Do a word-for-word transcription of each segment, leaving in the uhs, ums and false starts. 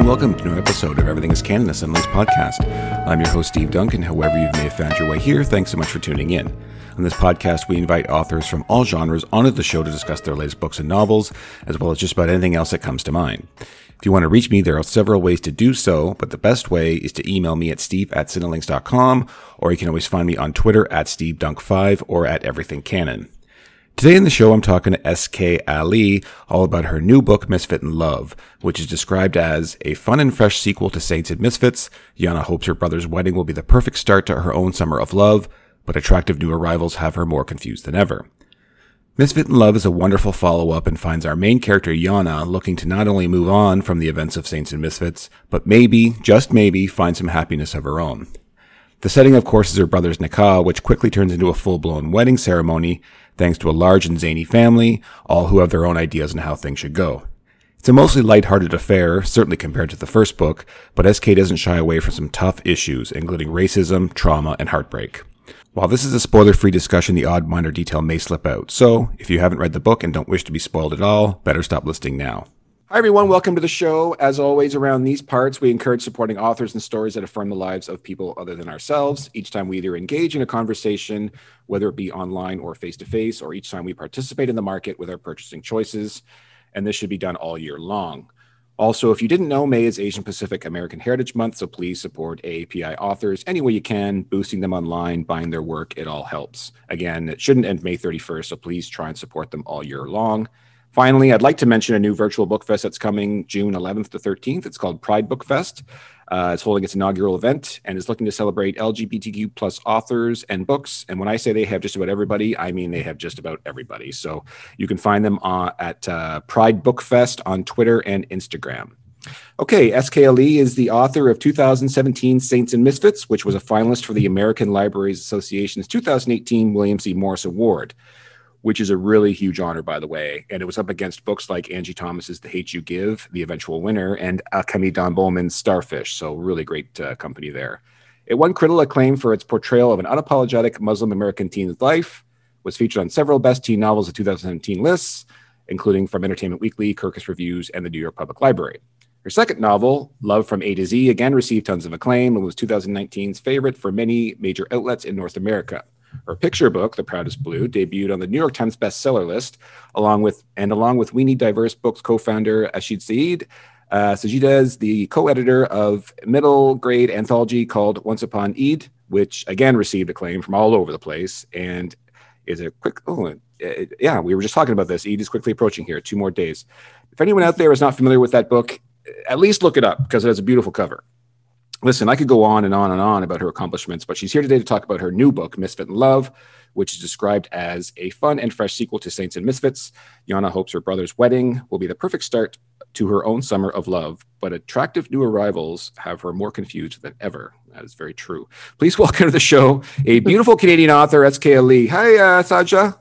and welcome to a new episode of Everything is Canon, a Sunlace podcast. I'm your host, Steve Duncan. However you may have found your way here, thanks so much for tuning in. On this podcast, we invite authors from all genres onto the show to discuss their latest books and novels, as well as just about anything else that comes to mind. If you want to reach me, there are several ways to do so, but the best way is to email me at steve at cinelinx dot com, or you can always find me on Twitter at steve dunk five or at everything canon. Today in the show, I'm talking to S K Ali all about her new book, Misfit in Love, which is described as a fun and fresh sequel to Saints and Misfits. Yana hopes her brother's wedding will be the perfect start to her own summer of love, but attractive new arrivals have her more confused than ever. Misfit in Love is a wonderful follow-up and finds our main character, Yana, looking to not only move on from the events of Saints and Misfits, but maybe, just maybe, find some happiness of her own. The setting, of course, is her brother's nikah, which quickly turns into a full-blown wedding ceremony, thanks to a large and zany family, all who have their own ideas on how things should go. It's a mostly lighthearted affair, certainly compared to the first book, but S K doesn't shy away from some tough issues, including racism, trauma, and heartbreak. While this is a spoiler-free discussion, the odd minor detail may slip out, so if you haven't read the book and don't wish to be spoiled at all, better stop listening now. Hi, everyone. Welcome to the show. As always, around these parts, we encourage supporting authors and stories that affirm the lives of people other than ourselves. Each time we either engage in a conversation, whether it be online or face-to-face, or each time we participate in the market with our purchasing choices, and this should be done all year long. Also, if you didn't know, May is Asian Pacific American Heritage Month, so please support A A P I authors any way you can, boosting them online, buying their work. It all helps. Again, it shouldn't end May thirty-first, so please try and support them all year long. Finally, I'd like to mention a new virtual book fest that's coming June eleventh to thirteenth. It's called Pride Book Fest. Uh, it's holding its inaugural event and is looking to celebrate L G B T Q plus authors and books. And when I say they have just about everybody, I mean they have just about everybody. So you can find them uh, at uh, Pride Book Fest on Twitter and Instagram. Okay, S K Ali is the author of two thousand seventeen Saints and Misfits, which was a finalist for the American Libraries Association's two thousand eighteen William C. Morris Award, which is a really huge honor, by the way. And it was up against books like Angie Thomas's The Hate You Give, the eventual winner, and Akemi Don Bowman's Starfish. So really great uh, company there. It won critical acclaim for its portrayal of an unapologetic Muslim American teen's life, was featured on several best teen novels of two thousand seventeen lists, including from Entertainment Weekly, Kirkus Reviews, and the New York Public Library. Her second novel, Love from A to Z, again received tons of acclaim and was two thousand nineteen's favorite for many major outlets in North America. Her picture book, The Proudest Blue, debuted on the New York Times bestseller list, along with and along with We Need Diverse Books co-founder Ashid Saeed. Uh, Sajida is the co-editor of middle grade anthology called Once Upon Eid, which again received acclaim from all over the place, and is a quick. Oh, it, yeah, we were just talking about this. Eid is quickly approaching here. Two more days. If anyone out there is not familiar with that book, at least look it up because it has a beautiful cover. Listen, I could go on and on and on about her accomplishments, but she's here today to talk about her new book, Misfit in Love, which is described as a fun and fresh sequel to Saints and Misfits. Yana hopes her brother's wedding will be the perfect start to her own summer of love, but attractive new arrivals have her more confused than ever. That is very true. Please welcome to the show a beautiful Canadian author, S K Ali. Hi, uh, Saja.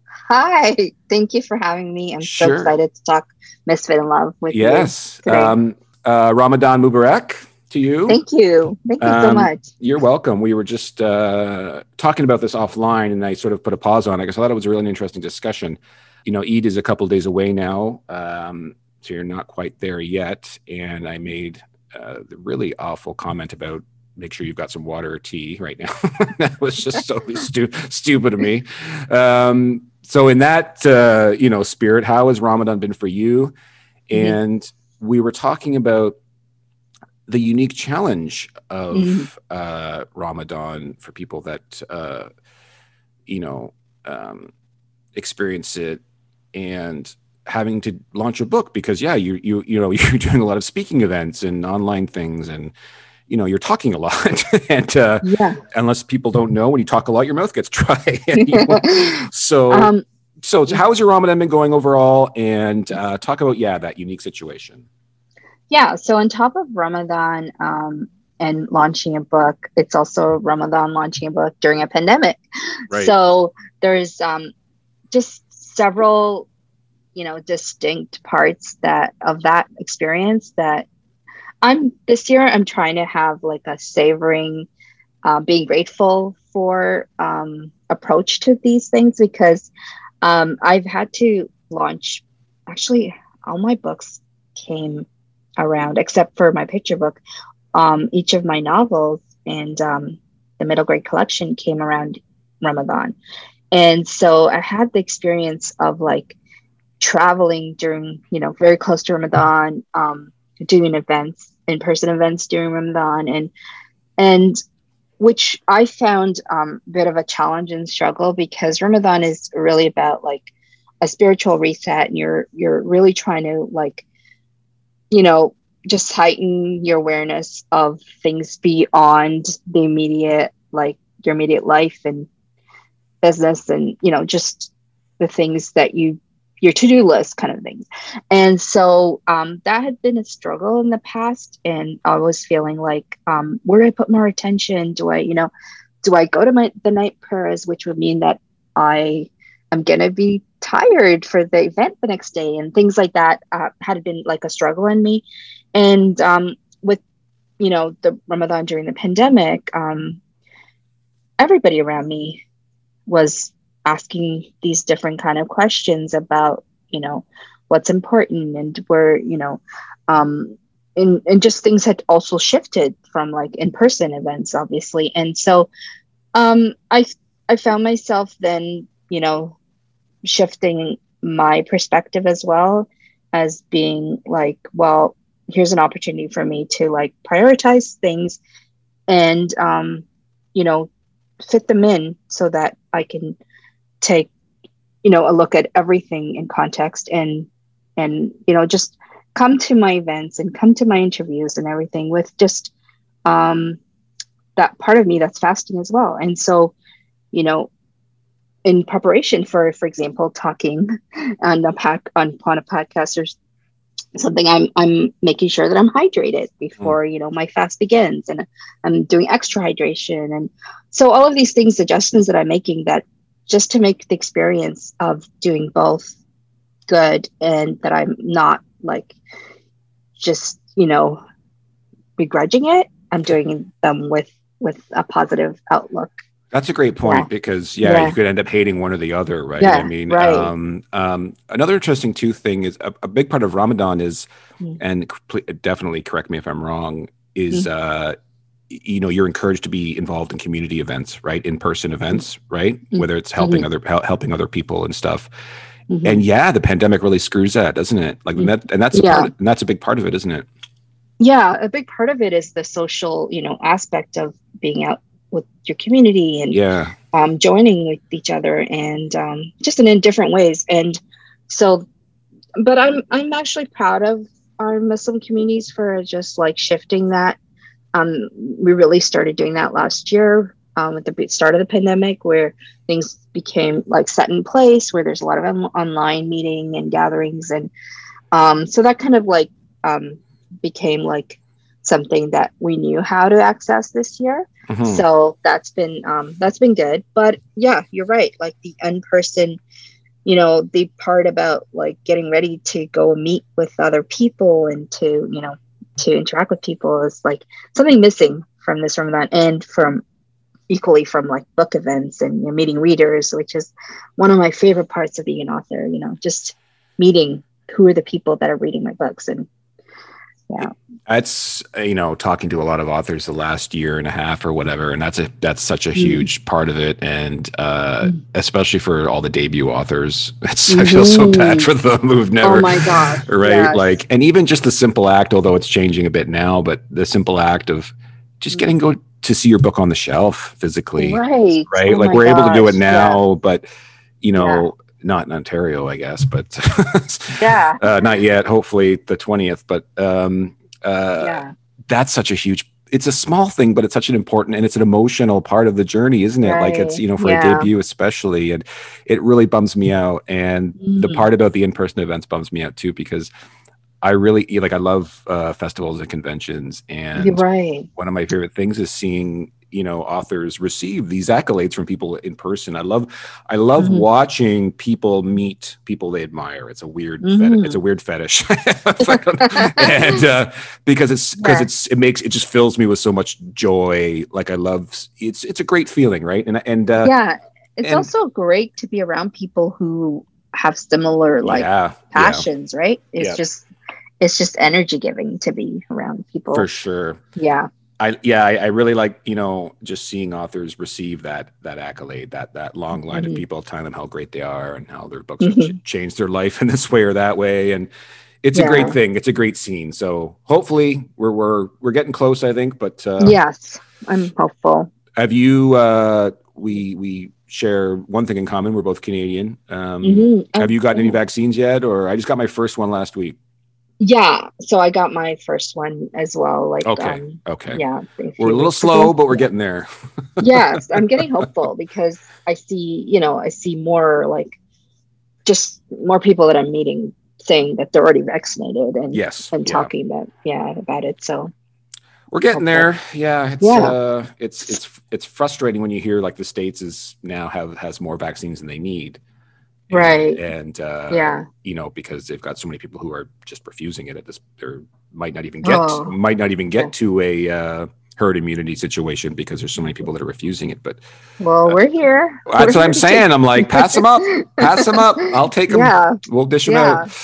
Hi. Thank you for having me. I'm sure. so excited to talk Misfit in Love with yes. you today. Um, uh, Ramadan Mubarak. To you. Thank you. Thank you um, so much. You're welcome. We were just uh, talking about this offline and I sort of put a pause on it because I thought it was a really interesting discussion. You know, Eid is a couple of days away now, um, so you're not quite there yet. And I made uh, the really awful comment about make sure you've got some water or tea right now. That was just so stu- stupid of me. Um, so in that, uh, you know, spirit, how has Ramadan been for you? And mm-hmm. we were talking about the unique challenge of mm. uh, Ramadan for people that, uh, you know, um, experience it and having to launch a book because, yeah, you, you, you know, you're doing a lot of speaking events and online things and, you know, you're talking a lot and uh, yeah. unless people don't know, when you talk a lot, your mouth gets dry. so, um, so how has your Ramadan been going overall? And uh, talk about, yeah, that unique situation. Yeah, so on top of Ramadan um, and launching a book, it's also Ramadan launching a book during a pandemic. Right. So there's um, just several, you know, distinct parts that of that experience that I'm this year. I'm trying to have like a savoring, uh, being grateful for um, approach to these things because um, I've had to launch. Actually, all my books came around, except for my picture book. Um, each of my novels and um, the middle grade collection came around Ramadan. And so I had the experience of like traveling during, you know, very close to Ramadan, um, doing events, in-person events during Ramadan, and and which I found um, a bit of a challenge and struggle, because Ramadan is really about like a spiritual reset, and you're you're really trying to like, you know, just heighten your awareness of things beyond the immediate, like your immediate life and business, and you know, just the things that you, your to-do list kind of things. And so um, that had been a struggle in the past, and I was feeling like, um, where do I put more attention? Do I, you know, do I go to my the night prayers, which would mean that I am gonna be tired for the event the next day, and things like that uh, had been like a struggle in me. And um, with, you know, the Ramadan during the pandemic, um, everybody around me was asking these different kind of questions about, you know, what's important, and where, you know, um, and, and just things had also shifted from like in-person events, obviously. And so um, I, I found myself then, you know, shifting my perspective as well, as being like, well, here's an opportunity for me to like prioritize things and, um, you know, fit them in so that I can take, you know, a look at everything in context, and, and, you know, just come to my events and come to my interviews and everything with just um, that part of me that's fasting as well. And so, you know, in preparation for, for example, talking on a pack on, on a podcast or something, I'm I'm making sure that I'm hydrated before, mm. you know, my fast begins, and I'm doing extra hydration. And so all of these things, adjustments that I'm making, that just to make the experience of doing both good, and that I'm not like just, you know, begrudging it. I'm doing them with with a positive outlook. That's a great point, yeah. because yeah, yeah, you could end up hating one or the other, right? Yeah, I mean, right. um, um, another interesting too thing is a, a big part of Ramadan is, mm. and definitely correct me if I'm wrong, is, mm. uh, you know, you're encouraged to be involved in community events, right? In-person events, right? Mm. Whether it's helping mm-hmm. other, helping other people and stuff. Mm-hmm. And yeah, the pandemic really screws that, doesn't it? Like mm. that, and that's yeah. a part of, and that's a big part of it, isn't it? Yeah, a big part of it is the social, you know, aspect of being out with your community, and yeah. um, joining with each other, and um, just in, in different ways. And so, but I'm I'm actually proud of our Muslim communities for just like shifting that. Um, we really started doing that last year um, at the start of the pandemic, where things became like set in place, where there's a lot of on- online meeting and gatherings, and um, so that kind of like um, became like something that we knew how to access this year. Mm-hmm. So that's been um, that's been good. But yeah, you're right. Like the in-person, you know, the part about like getting ready to go meet with other people and to, you know, to interact with people is like something missing from this Ramadan, and from equally from like book events and, you know, meeting readers, which is one of my favorite parts of being an author. You know, just meeting who are the people that are reading my books. And yeah, that's, you know, talking to a lot of authors the last year and a half or whatever, and that's a that's such a huge mm. part of it. And uh mm. especially for all the debut authors, it's, mm-hmm. I feel so bad for them who've never, oh my gosh, right? Yes. Like, and even just the simple act, although it's changing a bit now, but the simple act of just mm. getting go to see your book on the shelf physically, right? Right? Oh like we're gosh. able to do it now, yeah. but you know. Yeah. Not in Ontario, I guess, but yeah, uh, not yet. Hopefully the twentieth. But um, uh, yeah, that's such a huge. It's a small thing, but it's such an important, and it's an emotional part of the journey, isn't it? Right. Like it's, you know, for yeah. a debut especially, and it really bums me out. And mm. the part about the in-person events bums me out too, because I really like. I love uh, festivals and conventions, and You're right. one of my favorite things is seeing, you know, authors receive these accolades from people in person. I love, I love mm-hmm. watching people meet people they admire. It's a weird, mm-hmm. fet- it's a weird fetish, and uh, because it's because yeah. it's it makes it just fills me with so much joy. Like I love it's it's a great feeling, right? And and uh, yeah, it's and, also great to be around people who have similar like yeah, passions, yeah. right? It's yeah. just it's just energy giving to be around people. For sure. Yeah. I, yeah, I, I really like, you know, just seeing authors receive that, that accolade, that, that long line mm-hmm. of people telling them how great they are and how their books mm-hmm. have ch- changed their life in this way or that way. And it's yeah. a great thing. It's a great scene. So hopefully we're, we're, we're getting close, I think, but, uh, yes, I'm hopeful. Have you, uh, we, we share one thing in common. We're both Canadian. Um, mm-hmm. Have you gotten any vaccines yet? Or I just got my first one last week. Yeah, so I got my first one as well. Like, okay, um, okay, yeah, we're a little slow, but we're getting there. Yes, I'm getting hopeful because I see, you know, I see more like just more people that I'm meeting saying that they're already vaccinated and yes, and yeah. talking about yeah about it. So we're getting hopeful. there. Yeah, it's yeah. uh, it's it's it's frustrating when you hear like the States is now have has more vaccines than they need. And, right. And, uh, yeah, you know, because they've got so many people who are just refusing it at this, or might not even get, oh. might not even get to a uh, herd immunity situation because there's so many people that are refusing it. But well, uh, we're here. That's we're what I'm saying. I'm like, pass them up, pass them up. I'll take them. Yeah. We'll dish them yeah. out.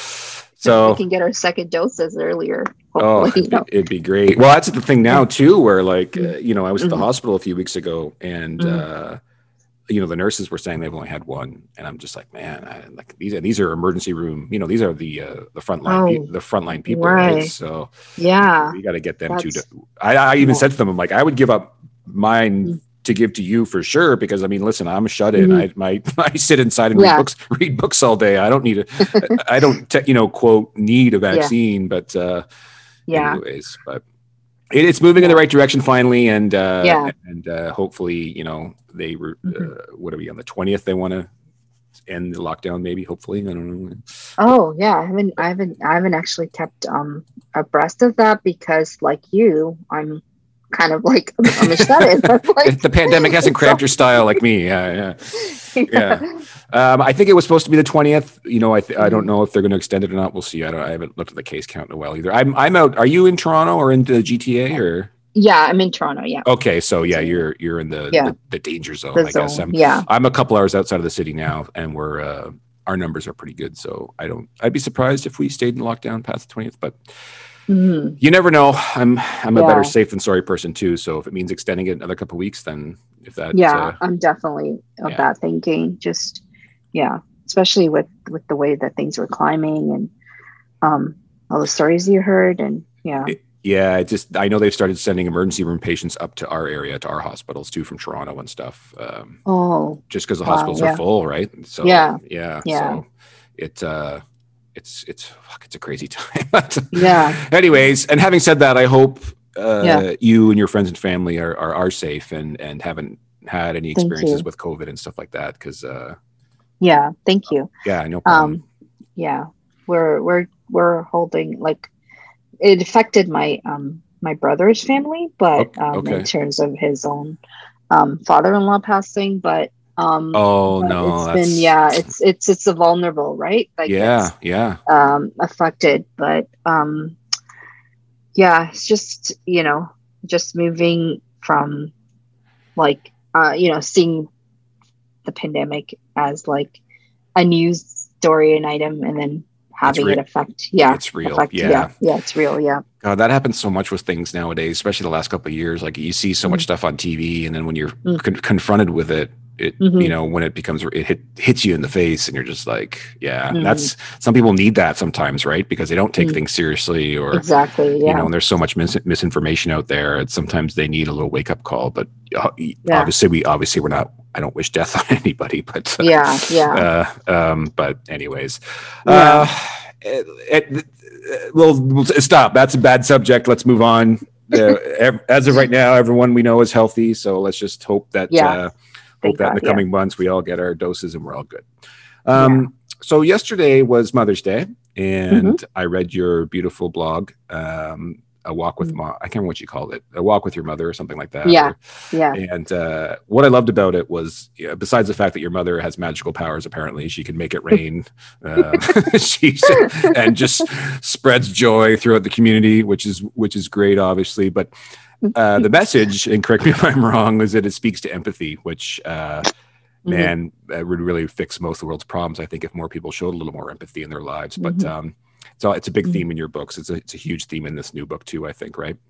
So we can get our second doses earlier. Oh, it'd be, it'd be great. Well, that's the thing now too, where like, uh, you know, I was at the mm-hmm. hospital a few weeks ago and, mm-hmm. uh, you know, the nurses were saying they've only had one, and I'm just like, man, I, like these are these are emergency room. You know, these are the uh, the frontline oh, pe- the frontline people, right? right? So yeah, we got to get them to. I, I even yeah. said to them, I'm like, I would give up mine mm-hmm. to give to you for sure, because I mean, listen, I'm shut in. Mm-hmm. I my I sit inside and yeah. read books, read books all day. I don't need a, I don't te- you know quote need a vaccine, yeah. but uh, yeah. anyways, but. It's moving in the right direction finally, and uh, yeah. and uh, hopefully, you know, they were. Mm-hmm. Uh, what are we on the twentieth? They want to end the lockdown, maybe. Hopefully, I don't know. Oh yeah, I haven't, I haven't, I haven't actually kept um abreast of that because, like you, I'm kind of like I'm a shut-in. Like, the pandemic hasn't cramped your style like me. Yeah, yeah, yeah. Um, I think it was supposed to be the twentieth. You know, I th- I don't know if they're going to extend it or not. We'll see. I don't. I haven't looked at the case count in a while either. I'm I'm out. Are you in Toronto or in the G T A or? Yeah, I'm in Toronto. Yeah. Okay, so yeah, you're you're in the yeah. the, the danger zone. The I guess. zone. I'm, yeah. I'm a couple hours outside of the city now, and we're uh, our numbers are pretty good. So I don't. I'd be surprised if we stayed in lockdown past the twentieth, but. Mm-hmm. You never know. I'm I'm a yeah. better safe than sorry person too. So if it means extending it another couple of weeks, then if that yeah, uh, I'm definitely of yeah. that thinking. Just yeah, especially with with the way that things were climbing and um all the stories you heard and yeah. It, yeah, it just I know they've started sending emergency room patients up to our area, to our hospitals too, from Toronto and stuff. Um, oh, just because the wow, hospitals yeah. are full, right? So yeah, yeah, yeah. So it. Uh, It's it's fuck, it's a crazy time. yeah. Anyways, and having said that, I hope uh, yeah. you and your friends and family are are, are safe and, and haven't had any experiences with COVID and stuff like that. Because uh, yeah, thank you. Yeah, no problem. Um, yeah, we're we're we're holding like it affected my um my brother's family, but okay. um okay. in terms of his own um father-in-law passing, but. Um, oh no! It's that's... been yeah. It's it's it's a vulnerable, right? Like yeah, yeah. Um, affected, but um, yeah. It's just you know, just moving from like uh, you know, seeing the pandemic as like a news story and item, and then having re- it affect. Yeah, it's real. Affect, yeah. yeah, yeah. It's real. Yeah. God, that happens so much with things nowadays, especially the last couple of years. Like you see so mm-hmm. much stuff on T V, and then when you're mm-hmm. con- confronted with it. It, mm-hmm. you know, when it becomes, it hit, hits you in the face and you're just like, yeah, mm-hmm. that's, some people need that sometimes, right? Because they don't take mm-hmm. things seriously or, exactly, yeah. you know, and there's so much mis- misinformation out there. And sometimes they need a little wake up call, but uh, yeah. obviously we, obviously we're not, I don't wish death on anybody, but uh, yeah, yeah. Uh, um, but anyways, yeah. uh, it, it, we'll, we'll stop. That's a bad subject. Let's move on. Uh, as of right now, everyone we know is healthy. So let's just hope that, yeah. uh, Hope Thank that in the God, coming yeah. months we all get our doses and we're all good. Um, yeah. So yesterday was Mother's Day, and mm-hmm. I read your beautiful blog, um, A Walk with mm-hmm. Mom. I can't remember what you called it, A Walk with Your Mother or something like that. Yeah, or, yeah. And uh, what I loved about it was, you know, besides the fact that your mother has magical powers, apparently she can make it rain, uh, she's and just spreads joy throughout the community, which is which is great, obviously, but. Uh, the message, and correct me if I'm wrong, is that it speaks to empathy, which, uh, mm-hmm. man, uh, would really fix most of the world's problems. I think if more people showed a little more empathy in their lives. But mm-hmm. um, So it's a big theme in your books. It's a, it's a huge theme in this new book too, I think, right?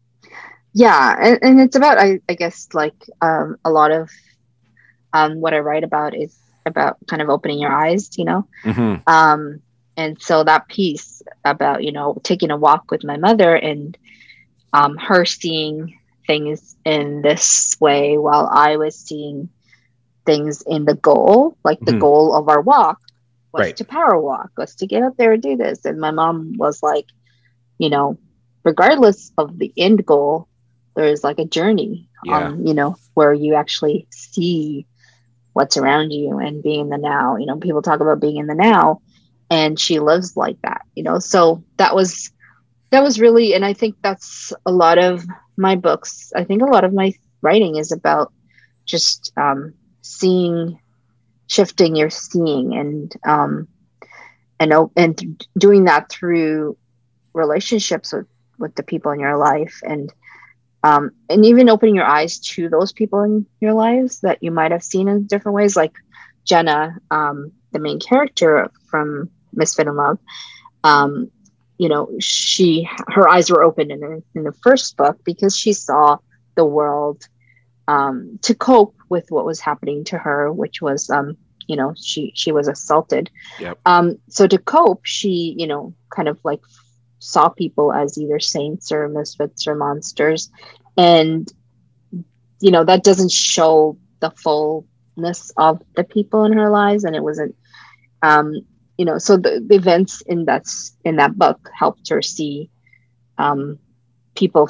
Yeah. And, and it's about, I, I guess, like um, a lot of um, what I write about is about kind of opening your eyes, you know? Mm-hmm. Um, and so that piece about, you know, taking a walk with my mother and um, her seeing things in this way while I was seeing things in the goal, like the Mm-hmm. goal of our walk was Right. to power walk, was to get up there and do this. And my mom was like, you know, regardless of the end goal, there's like a journey, Yeah. um, you know, where you actually see what's around you and being in the now. You know, people talk about being in the now, and she lives like that, you know. So that was that was really, and I think that's a lot of my books. I think a lot of my writing is about just um, seeing, shifting your seeing, and um, and and doing that through relationships with with the people in your life, and um, and even opening your eyes to those people in your lives that you might have seen in different ways, like Jenna, um, the main character from Misfit in Love. Um, you know, she her eyes were open in, her, in the first book because she saw the world um, to cope with what was happening to her, which was, um, you know, she she was assaulted. Yep. Um, so to cope, she, you know, kind of like saw people as either saints or misfits or monsters, and you know that doesn't show the fullness of the people in her lives, and it wasn't. Um, you know, so the, the events in that in that book helped her see um, people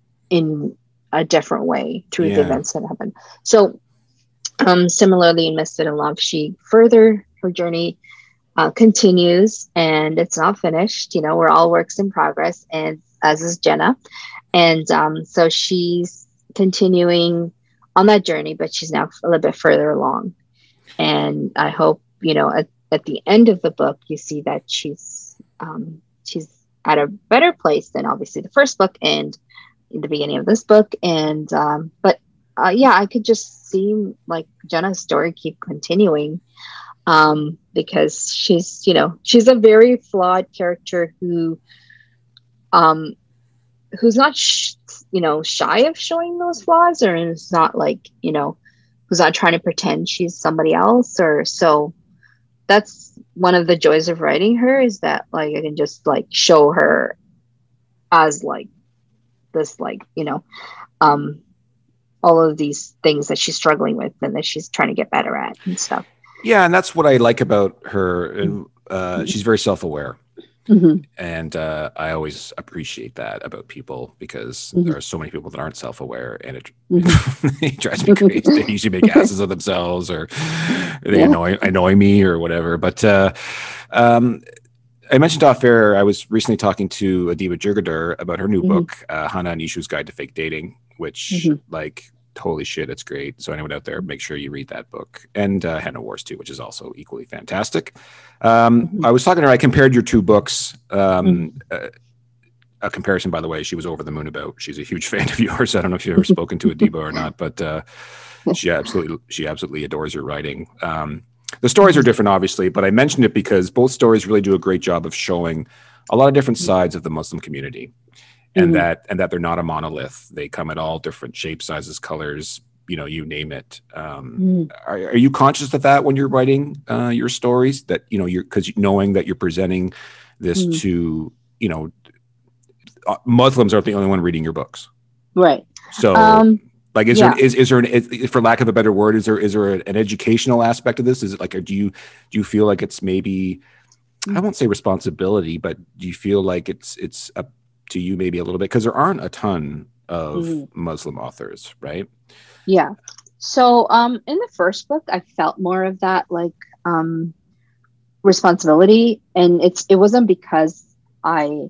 in a different way through Yeah. the events that happened. So um, similarly in Misfit in Love, she further her journey uh, continues, and it's not finished. You know, we're all works in progress, and as is Jenna. And um, so she's continuing on that journey, but she's now a little bit further along. And I hope, you know, at, at the end of the book, you see that she's um, she's at a better place than obviously the first book and in the beginning of this book. And um, but uh, yeah, I could just see like Jenna's story keep continuing um, because she's, you know, she's a very flawed character who um, who's not, sh- you know, shy of showing those flaws, or is not like, you know, who's not trying to pretend she's somebody else. Or so that's one of the joys of writing her, is that like I can just like show her as like this, like, you know, um, all of these things that she's struggling with and that she's trying to get better at and stuff. Yeah, and that's what I like about her. And uh, she's very self-aware. Mm-hmm. And uh, I always appreciate that about people, because mm-hmm. there are so many people that aren't self-aware, and it, mm-hmm. it drives me crazy. They usually make asses of themselves, or they yeah. annoy annoy me or whatever. But uh, um, I mentioned off air, I was recently talking to Adiba Jurgadar about her new mm-hmm. book, uh, Hana and Ishu's Guide to Fake Dating, which mm-hmm. like, holy shit, it's great. So anyone out there, make sure you read that book. And uh, Henna Wars too, which is also equally fantastic. Um, mm-hmm. I was talking to her, I compared your two books. Um, mm-hmm. uh, a comparison, by the way, she was over the moon about. She's a huge fan of yours. I don't know if you've ever spoken to Adiba or not, but uh, she absolutely she absolutely adores your writing. Um, the stories are different, obviously, but I mentioned it because both stories really do a great job of showing a lot of different sides of the Muslim community. And mm-hmm. that and that they're not a monolith. They come in all different shapes, sizes, colors, you know, you name it. Um, mm-hmm. are, are you conscious of that when you're writing uh, your stories? That, you know, you're, because knowing that you're presenting this mm-hmm. to, you know, uh, Muslims aren't the only one reading your books, right? So, um, like, is yeah. there is is there an, is, for lack of a better word, is there is there an educational aspect of this? Is it like, or do you do you feel like it's maybe, I won't say responsibility, but do you feel like it's it's a to you maybe a little bit, because there aren't a ton of mm-hmm. Muslim authors, right? Yeah. So um, in the first book, I felt more of that like um, responsibility, and it's it wasn't because I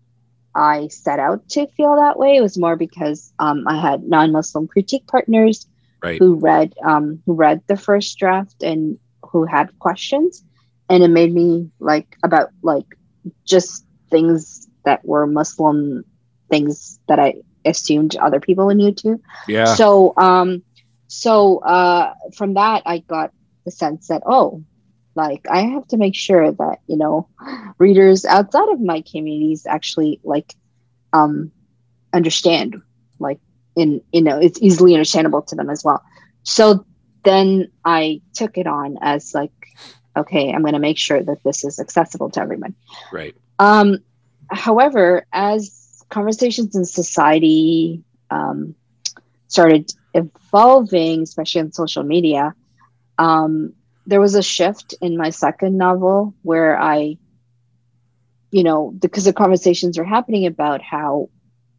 I set out to feel that way. It was more because um, I had non-Muslim critique partners right. who read um, who read the first draft and who had questions, and it made me like about like just things that were Muslim things that I assumed other people knew too. Yeah. So, um, so uh, from that, I got the sense that, oh, Like, I have to make sure that, you know, readers outside of my communities actually like um understand, like, in, you know, it's easily understandable to them as well. So then I took it on as like, okay, I'm going to make sure that this is accessible to everyone. Right. Um, however, as conversations in society um, started evolving, especially on social media, um, there was a shift in my second novel where I, you know, because the conversations are happening about how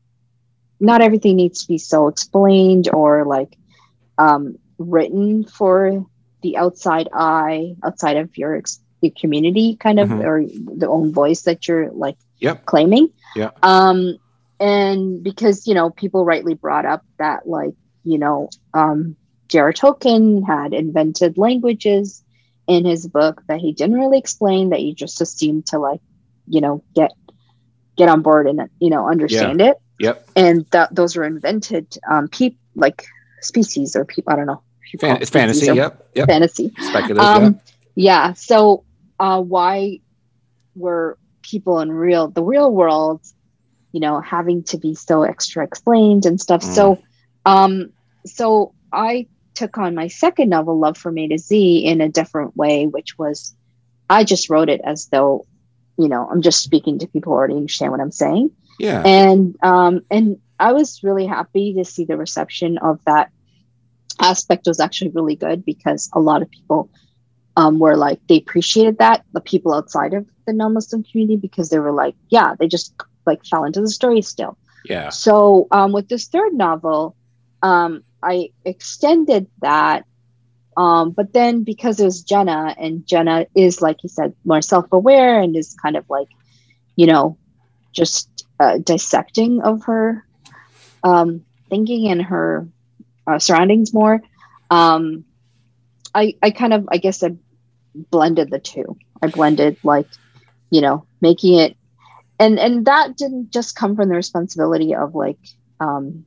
not everything needs to be so explained or like um, written for the outside eye, outside of your, your community, kind of, mm-hmm. or the own voice that you're like yep. claiming. Yeah. Um, and because, you know, people rightly brought up that, like, you know, um, J R R Tolkien had invented languages in his book that he didn't really explain, that you just assumed to, like, you know, get get on board and, you know, understand yeah. it. Yep. And that those were invented um, people, like species or people. I don't know. Fan- it's fantasy. Yep. Yep. Fantasy. Speculative. Um, yeah. yeah. So uh, why were people in real the real world, you know, having to be so extra explained and stuff? Mm. So, um, so I took on my second novel, Love from A to Z, in a different way, which was I just wrote it as though, you know, I'm just speaking to people who already understand what I'm saying. Yeah. And um, and I was really happy to see the reception of that aspect was actually really good, because a lot of people um, were like, they appreciated that, the people outside of the non-Muslim community, because they were like, yeah, they just like fell into the story still. Yeah. So um, with this third novel, um, I extended that. Um, but then because it was Jenna, and Jenna is, like you said, more self-aware and is kind of like, you know, just uh, dissecting of her um, thinking and her uh, surroundings more. Um, I, I kind of, I guess I blended the two. I blended, like, you know, making it, and, and that didn't just come from the responsibility of, like, um,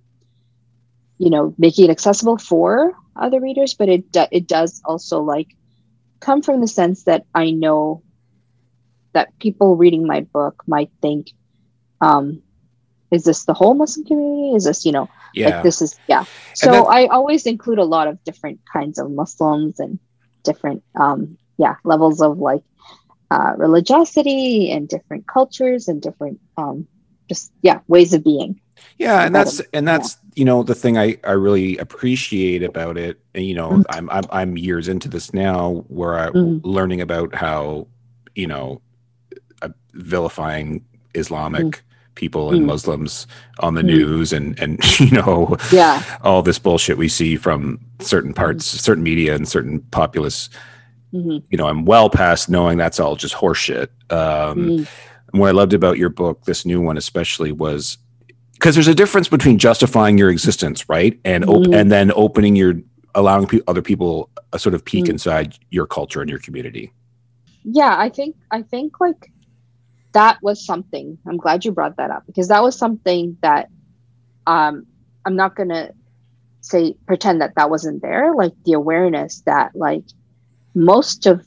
you know, making it accessible for other readers, but it, do, it does also, like, come from the sense that I know that people reading my book might think, um, is this the whole Muslim community? Is this, you know, yeah. like this is, yeah. So I always include a lot of different kinds of Muslims and different, um, yeah, levels of, like, uh, religiosity and different cultures and different, um, just, yeah, ways of being. Yeah. And that's, and that's, yeah. you know, the thing I, I really appreciate about it. And, you know, mm-hmm. I'm, I'm, I'm years into this now, where I'm mm-hmm. learning about how, you know, uh, vilifying Islamic mm-hmm. people and mm. Muslims on the mm. news, and, and, you know, yeah. all this bullshit we see from certain parts, mm. certain media and certain populace, mm-hmm. you know, I'm well past knowing that's all just horseshit. Um, mm. And what I loved about your book, this new one especially, was because there's a difference between justifying your existence, right? And, op- mm. and then opening your, allowing pe- other people a sort of peek mm. inside your culture and your community. Yeah. I think, I think like, that was something, I'm glad you brought that up, because that was something that um, I'm not going to say, pretend that that wasn't there. Like, the awareness that, like, most of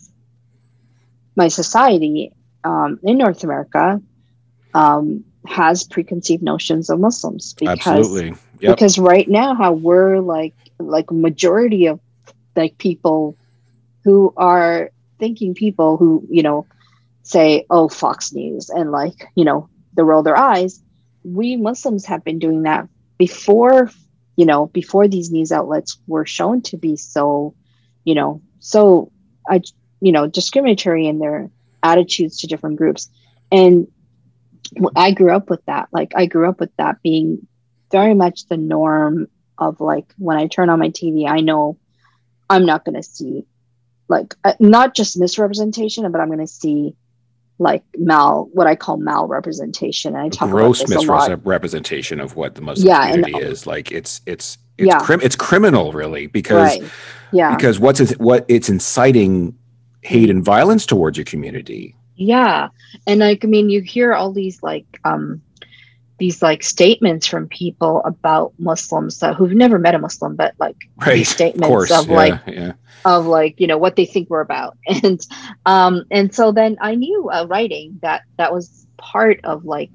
my society um, in North America um, has preconceived notions of Muslims. Because, Absolutely. Yep. Because right now, how we're like, like majority of, like, people who are thinking people who, you know, say, oh, Fox News, and, like, you know, they roll their eyes. We Muslims have been doing that before, you know, before these news outlets were shown to be so, you know, so, uh, you know, discriminatory in their attitudes to different groups. And I grew up with that. Like, I grew up with that being very much the norm of, like, when I turn on my T V, I know I'm not going to see, like, uh, not just misrepresentation, but I'm going to see, like, mal, what I call malrepresentation. And I talk gross about this a lot. misrepresentation of what the Muslim yeah, community and, is. Like, it's it's it's yeah. crim- it's criminal, really, because right. yeah, because what's it, what it's inciting hate and violence towards your community. Yeah, and, like, I mean, you hear all these, like, um, these like statements from people about Muslims that, who've never met a Muslim, but like right. these statements of, course. of yeah, like, yeah. of like, you know, what they think we're about. And, um, and so then I knew uh, writing that that was part of like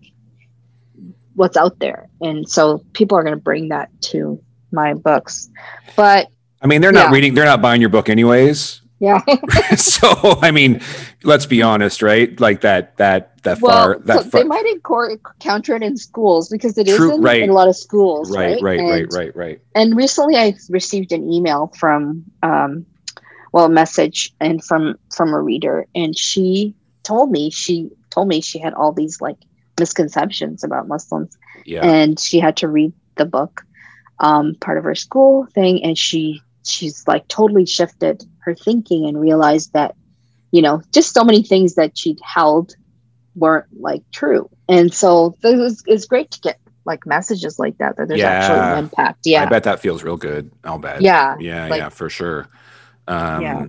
what's out there. And so people are going to bring that to my books, but I mean, they're yeah. not reading, they're not buying your book anyways. Yeah. So, I mean, let's be honest, right? Like that, that, that well, far, that so far. they might encounter it in schools because it True, isn't right. in a lot of schools. Right, Right. Right. And, right. Right. Right. And recently I received an email from, um, well, a message and from, from a reader. And she told me, she told me she had all these like misconceptions about Muslims. Yeah. And she had to read the book, um, part of her school thing. And she, she's like totally shifted her thinking and realized that, you know, just so many things that she'd held weren't like true. And so it was, it's great to get like messages like that, that there's yeah. actually an impact. Yeah. I bet that feels real good. I'll bet. Yeah. Yeah. Like, yeah, for sure. Um, yeah.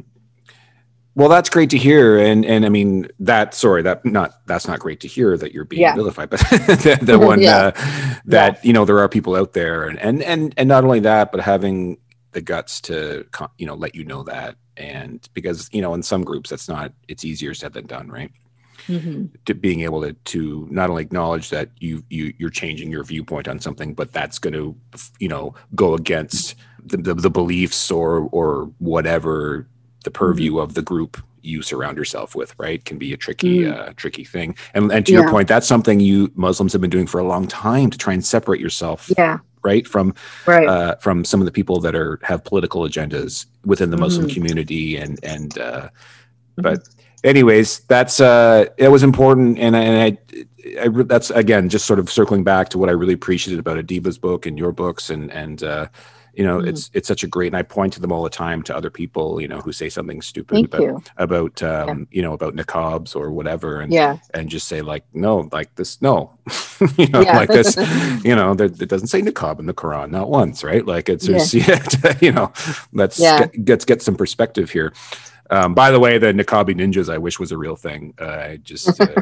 Well, that's great to hear. And, and I mean that, sorry, that not, that's not great to hear that you're being yeah. vilified, but the, the one, yeah. uh, that, yeah. you know, there are people out there and, and, and, and not only that, but having the guts to, you know, let you know that. And because, you know, in some groups that's not, it's easier said than done. Right. Mm-hmm. To being able to, to not only acknowledge that you, you, you're changing your viewpoint on something, but that's going to, you know, go against the, the, the beliefs or, or whatever the purview mm-hmm. of the group you surround yourself with, right, can be a tricky, mm. uh, tricky thing. And, and to yeah. your point, that's something you Muslims have been doing for a long time to try and separate yourself, yeah. right, from right. Uh, from some of the people that are have political agendas within the mm-hmm. Muslim community. And and uh, mm-hmm. but anyways, that's uh, it was important, and I, and I, I that's again just sort of circling back to what I really appreciated about Adiba's book and your books, and and. Uh, You know, mm. it's it's such a great, and I point to them all the time to other people, you know, who say something stupid Thank about you. about um, yeah. you know, about niqabs or whatever, and yeah. and just say like, no, like this, no, you know, yeah. like this, you know, there, it doesn't say niqab in the Quran, not once, right? Like it's just, yeah. you know, let's yeah. get, let's get some perspective here. Um, by the way, the niqabi ninjas I wish was a real thing. Uh, I just, uh,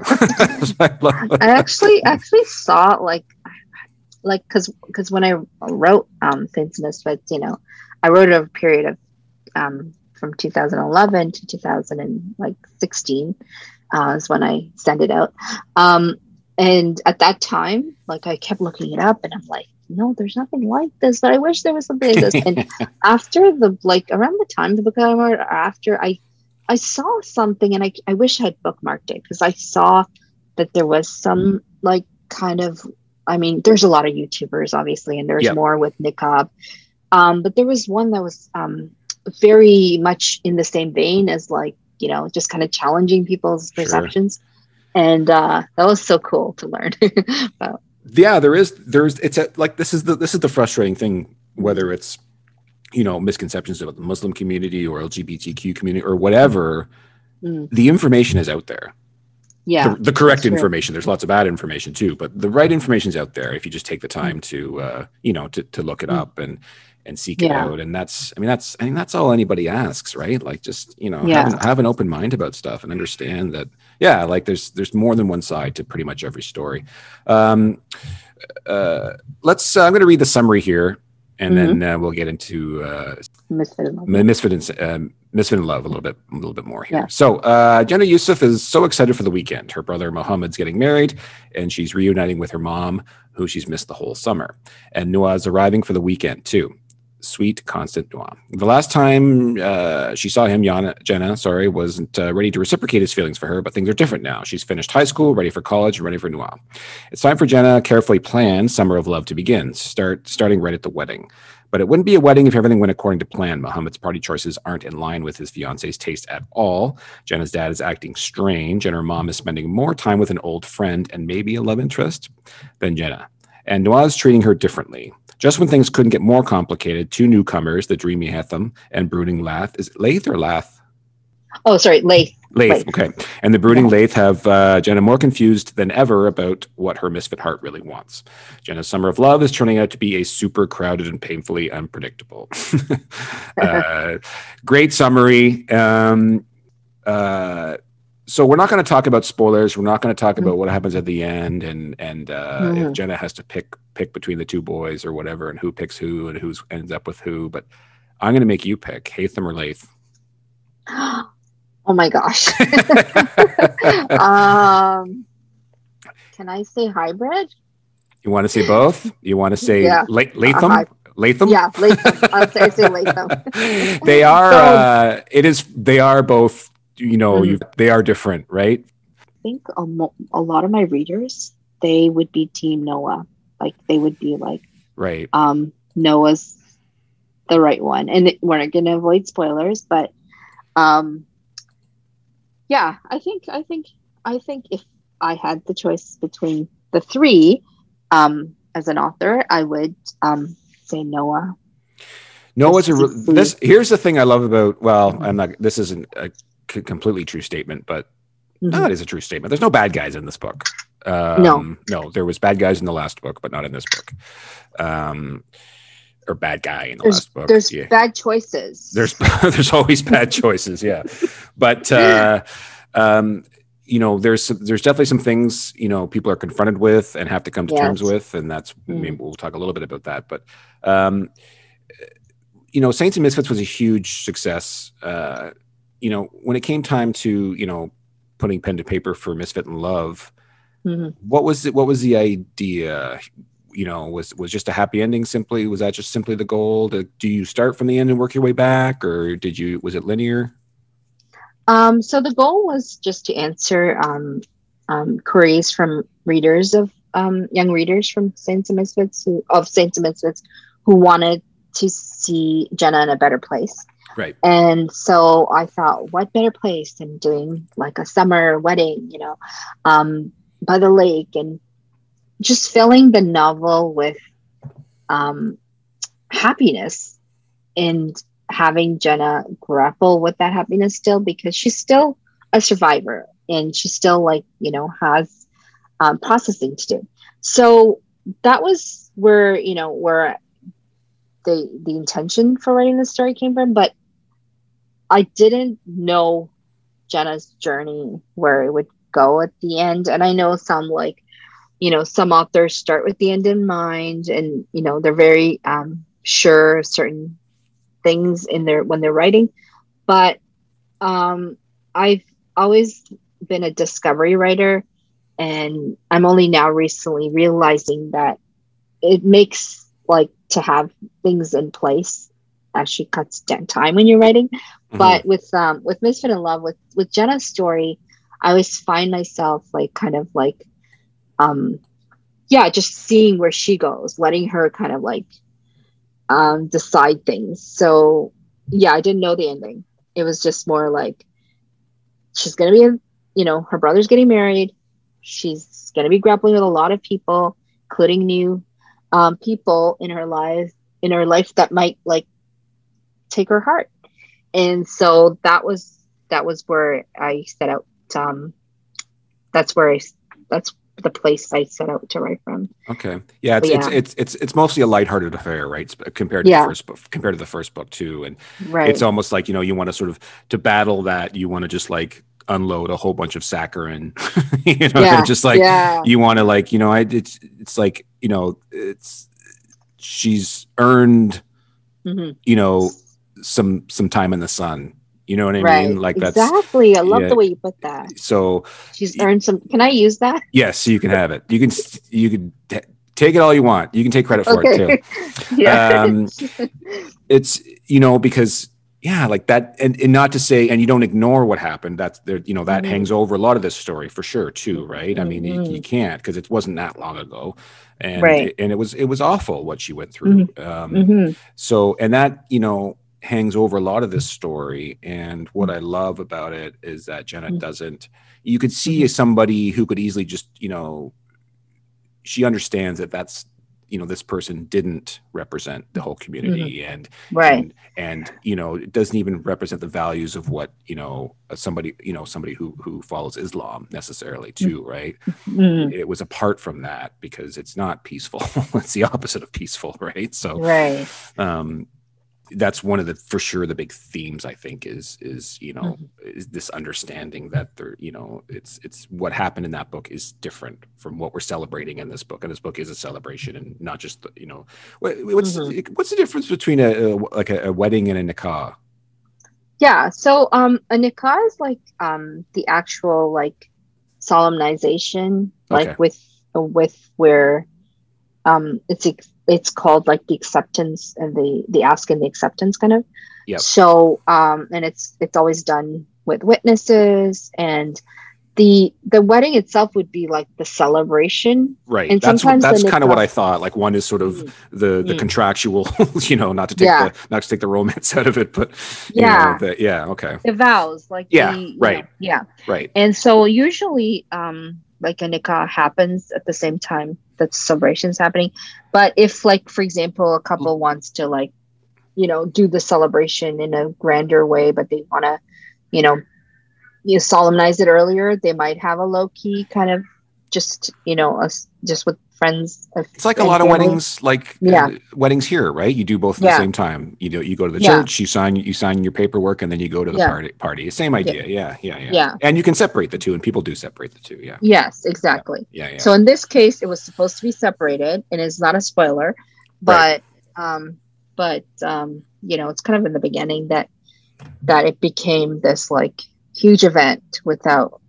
I actually actually saw like. Like, cause, cause when I wrote, um, Saints and Misfits, you know, I wrote a period of, um, from two thousand eleven to two thousand sixteen, uh, is when I sent it out. Um, and at that time, like I kept looking it up and I'm like, no, there's nothing like this, but I wish there was something like this. And after the, like around the time the book I wrote, after I, I saw something and I, I wish I had bookmarked it, cause I saw that there was some like kind of, I mean, there's a lot of YouTubers, obviously, and there's yep. more with niqab. Um, but there was one that was um, very much in the same vein as, like, you know, just kind of challenging people's sure. perceptions. And uh, that was so cool to learn about. Yeah, there is. There's. It's a, like this is the this is the frustrating thing, whether it's, you know, misconceptions about the Muslim community or L G B T Q community or whatever. Mm. The information is out there. Yeah, the, the correct information. There's lots of bad information too, but the right information is out there if you just take the time mm. to, uh, you know, to, to look it mm. up and, and seek yeah. it out. And that's, I mean, that's, I mean, that's all anybody asks, right? Like just, you know, yeah. have, an, have an open mind about stuff and understand that, yeah, like there's, there's more than one side to pretty much every story. Um, uh, let's, uh, I'm going to read the summary here. And mm-hmm. then uh, we'll get into uh, Misfit in Love. Misfit in, um, Misfit in Love a little bit, a little bit more here. Yeah. So uh, Jenna Yusuf is so excited for the weekend. Her brother Mohammed's getting married, and she's reuniting with her mom, who she's missed the whole summer. And Noah is arriving for the weekend too. Sweet, constant Noah. The last time uh, she saw him, Yana, Jenna, sorry, wasn't uh, ready to reciprocate his feelings for her, but things are different now. She's finished high school, ready for college, and ready for Noah. It's time for Jenna carefully planned summer of love to begin, start starting right at the wedding. But it wouldn't be a wedding if everything went according to plan. Mohammed's party choices aren't in line with his fiance's taste at all. Jenna's dad is acting strange, and her mom is spending more time with an old friend and maybe a love interest than Jenna. And Noah is treating her differently. Just when things couldn't get more complicated, two newcomers, the dreamy Hetham and brooding Lath, is it Lath or Lath? Oh, sorry, Lath. Lath, okay. And the brooding yeah. Lath have uh, Jenna more confused than ever about what her misfit heart really wants. Jenna's summer of love is turning out to be a super crowded and painfully unpredictable. uh, great summary. Um, uh, so we're not going to talk about spoilers. We're not going to talk Mm-hmm. about what happens at the end, and and uh, Mm-hmm. if Jenna has to pick pick between the two boys or whatever, and who picks who and who ends up with who. But I'm going to make you pick Haytham or Laith. Oh my gosh. um, can I say hybrid? You want to say both? You want to say Yeah. La- Latham? Uh, Latham? Yeah, Latham. I'll say, say Latham. They are. So, uh, it is. They are both. You know, Mhm. you. They are different, right? I think a, mo- a lot of my readers, they would be Team Noah. Like they would be like, Right. um, Noah's the right one, and it, we're not going to avoid spoilers, but um, yeah, I think I think I think if I had the choice between the three, um, as an author, I would um say Noah. Noah's a re- this. Here's the thing I love about. Well, I'm not. This isn't a c- completely true statement, but Mhm. no, it is a true statement. There's no bad guys in this book. Um, No. no, there was bad guys in the last book, but not in this book. Um, or bad guy in the There's, last book. there's Yeah. bad choices. There's there's always bad choices, yeah. But uh, um, you know, there's there's definitely some things, you know, people are confronted with and have to come to Yes. terms with, and that's Mm. maybe we'll talk a little bit about that. But um, you know, Saints and Misfits was a huge success. Uh, you know, when it came time to, you know, putting pen to paper for Misfit in Love, Mhm. what was it? What was the idea? You know, was was just a happy ending simply? Was that just simply the goal? To, do you start from the end and work your way back, or did you? Was it linear? Um, so the goal was just to answer um, um, queries from readers of um, young readers from Saints and Misfits who, of Saints and Misfits who wanted to see Jenna in a better place. Right. And so I thought, what better place than doing like a summer wedding, you know, um, by the lake, and just filling the novel with um, happiness and having Jenna grapple with that happiness still, because she's still a survivor and she still, like, you know, has um, processing to do. So that was where, you know, where the the intention for writing the story came from. But I didn't know Jenna's journey, where it would go at the end. And I know some, like, you know, some authors start with the end in mind, and, you know, they're very um, sure of certain things in their when they're writing. But um, I've always been a discovery writer, and I'm only now recently realizing that it makes, like, to have things in place actually cuts down time when you're writing. Mm-hmm. But with um with Misfit in Love, with with Jenna's story, I always find myself, like, kind of like um yeah, just seeing where she goes, letting her kind of like um decide things. So yeah, I didn't know the ending. It was just more like she's gonna be, you know, her brother's getting married, she's gonna be grappling with a lot of people, including new um people in her life in her life that might, like, take her heart. And so that was that was where I set out um that's where I that's the place I set out to write from. Okay. Yeah, it's, yeah. it's it's it's it's mostly a lighthearted affair, right? Compared to yeah. the first book, compared to the first book too. And right. It's almost like, you know, you want to sort of to battle that, you want to just like unload a whole bunch of saccharin. you know, yeah. just like yeah. you want to, like, you know, I it's it's like, you know, it's she's earned mm-hmm. you know, some some time in the sun. You know what I right. mean? Like that's exactly. I love yeah. the way you put that. So she's earned some. Can I use that? Yes, you can have it. You can you can t- take it all you want. You can take credit for okay. it too. yeah. Um, it's, you know, because yeah, like that, and, and not to say, and you don't ignore what happened. That's there, you know, that mm-hmm. hangs over a lot of this story for sure too, right? Mm-hmm. I mean, you, you can't, because it wasn't that long ago, and right. it, and it was it was awful what she went through. Mm-hmm. Um, mm-hmm. So, and that, you know, hangs over a lot of this story. And what I love about it is that Jenna mm-hmm. doesn't. You could see mm-hmm. somebody who could easily just, you know, she understands that that's, you know, this person didn't represent the whole community, mm-hmm. and right, and, and you know, it doesn't even represent the values of what, you know, somebody, you know, somebody who who follows Islam necessarily too, right? Mm-hmm. It was apart from that, because it's not peaceful. It's the opposite of peaceful, right? So right. Um, that's one of the, for sure, the big themes, I think, is, is, you know, mm-hmm. is this understanding that there, you know, it's, it's what happened in that book is different from what we're celebrating in this book. And this book is a celebration, and not just, the, you know, what, what's, mm-hmm. what's the difference between a, a like a, a wedding and a nikah? Yeah. So, um, a nikah is like, um, the actual like solemnization, like okay. with, with where, um, it's, it's called like the acceptance and the the ask and the acceptance kind of. Yeah. So um and it's it's always done with witnesses, and the the wedding itself would be like the celebration. Right. And that's sometimes that's kind of what I thought. Like one is sort of mm. the the mm. contractual, you know, not to take yeah. the not to take the romance out of it, but you yeah, know, the, yeah, okay. The vows, like yeah, the, right, know, yeah, right. And so usually, um, like a nikah happens at the same time that celebration's happening. But if, like, for example, a couple wants to, like, you know, do the celebration in a grander way, but they want to, you know, you solemnize it earlier, they might have a low key kind of just, you know, us just with friends. It's like a lot family. Of weddings, like yeah. uh, weddings here, right? You do both at yeah. the same time. You know, you go to the yeah. church, you sign, you sign your paperwork, and then you go to the yeah. party. Party, same idea. Yeah. yeah, yeah, yeah, yeah. And you can separate the two, and people do separate the two. Yeah. Yes, exactly. Yeah, yeah. yeah. So in this case, it was supposed to be separated, and it's not a spoiler, but, right. um, but um, you know, it's kind of in the beginning that that it became this like huge event without.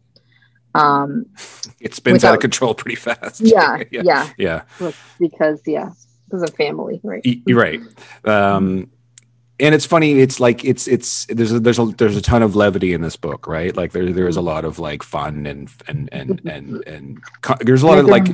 Um, it spins without, out of control pretty fast. Yeah, yeah, yeah, yeah. Because yeah, because of family, right? You're right. Um, and it's funny. It's like it's it's there's a, there's a there's a ton of levity in this book, right? Like there there is a lot of like fun and and and and and co- there's a lot of like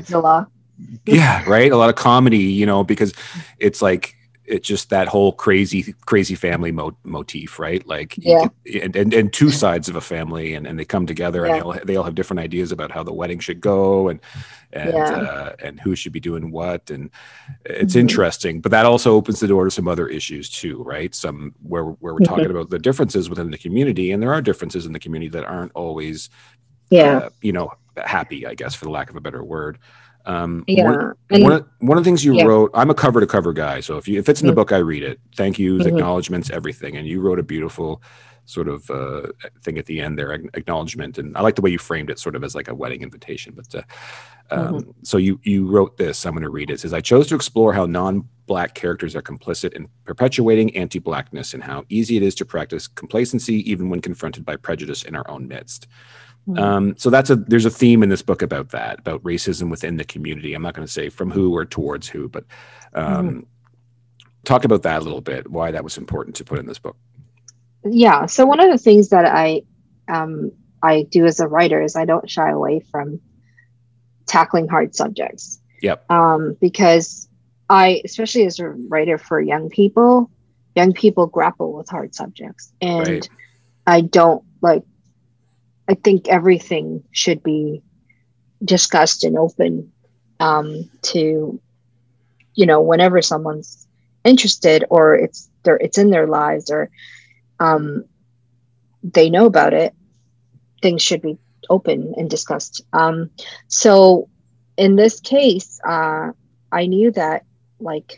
yeah, right. A lot of comedy, you know, because it's like. It's just that whole crazy, crazy family mo- motif, right? Like, yeah. Get, and, and and two sides of a family, and, and they come together, yeah. and they all they all have different ideas about how the wedding should go, and and yeah. uh, and who should be doing what, and it's mm-hmm. interesting. But that also opens the door to some other issues too, right? Some where where we're mm-hmm. talking about the differences within the community, and there are differences in the community that aren't always, yeah, uh, you know, happy, I guess, for the lack of a better word. Um, yeah. one, and, one, of, one of the things you yeah. wrote, I'm a cover to cover guy. So if you, if it's in the mm-hmm. book, I read it. Thank yous, mm-hmm. acknowledgements, everything. And you wrote a beautiful sort of uh, thing at the end there, acknowledgement. And I like the way you framed it sort of as like a wedding invitation. But uh, um, mm-hmm. so you, you wrote this, I'm going to read it. It says, I chose to explore how non-Black characters are complicit in perpetuating anti-Blackness and how easy it is to practice complacency even when confronted by prejudice in our own midst. Um, so that's a, there's a theme in this book about that, about racism within the community. I'm not going to say from who or towards who, but um, mm-hmm. talk about that a little bit, why that was important to put in this book. Yeah. So one of the things that I, um, I do as a writer is I don't shy away from tackling hard subjects. Yep. Um, because I, especially as a writer for young people, young people grapple with hard subjects, and right. I don't like, I think everything should be discussed and open um, to, you know, whenever someone's interested or it's there, it's in their lives or um, they know about it, things should be open and discussed. Um, so in this case, uh, I knew that like,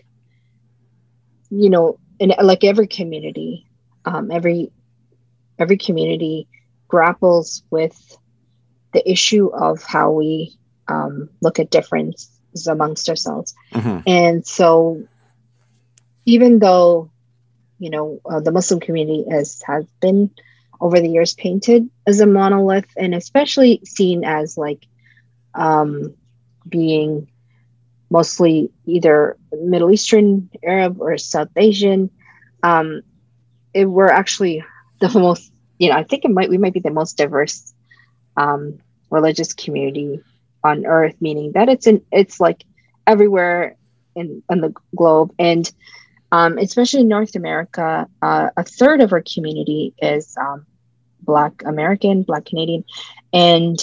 you know, in like every community, um, every, every community grapples with the issue of how we um, look at differences amongst ourselves. Mm-hmm. And so even though, you know, uh, the Muslim community has, has been over the years painted as a monolith and especially seen as like um, being mostly either Middle Eastern, Arab, or South Asian, um, it, we're actually the most, you know, I think it might, we might be the most diverse um, religious community on earth, meaning that it's in, it's like everywhere in, in the globe. And um, especially in North America, uh, a third of our community is um, Black American, Black Canadian. And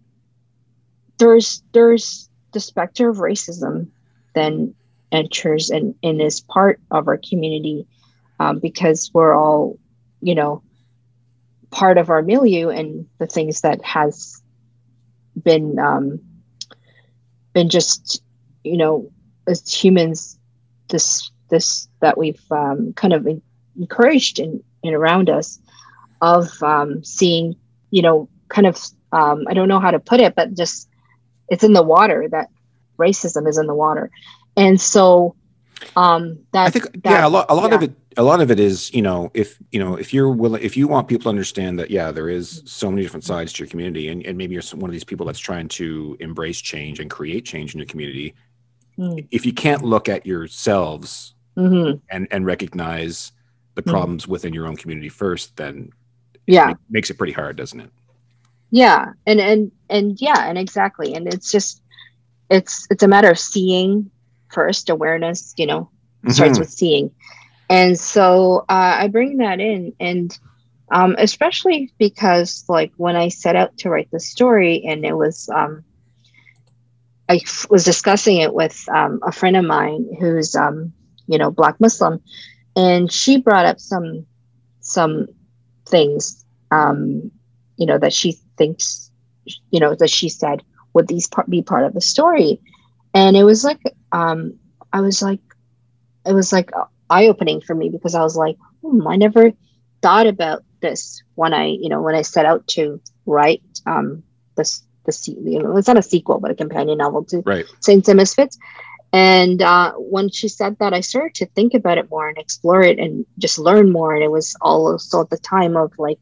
there's, there's the specter of racism then enters and, and is part of our community um, because we're all, you know, part of our milieu and the things that has been um, been just, you know, as humans, this this that we've um, kind of encouraged in, in around us of um, seeing, you know, kind of, um, I don't know how to put it, but just it's in the water that racism is in the water. And so um, that, I think, that, yeah, a lot, a lot yeah. of it, a lot of it is, you know, if, you know, if you're willing, if you want people to understand that, yeah, there is so many different sides to your community, and, and maybe you're some, one of these people that's trying to embrace change and create change in your community. Mm. If you can't look at yourselves mm-hmm. and, and recognize the problems mm-hmm. within your own community first, then yeah, it make, makes it pretty hard, doesn't it? Yeah. And, and, and yeah, and exactly. And it's just, it's, it's a matter of seeing first. Awareness, you know, mm-hmm. starts with seeing. And so uh, I bring that in, and um, especially because like when I set out to write the story, and it was, um, I f- was discussing it with um, a friend of mine who's, um, you know, Black Muslim, and she brought up some, some things, um, you know, that she thinks, you know, that she said, would these part be part of the story? And it was like, um, I was like, it was like eye-opening for me, because I was like, hmm, I never thought about this when I, you know, when I set out to write um, this, the, you know, it's not a sequel, but a companion novel to right. Saints and Misfits. And uh, when she said that, I started to think about it more and explore it and just learn more. And it was also at the time of like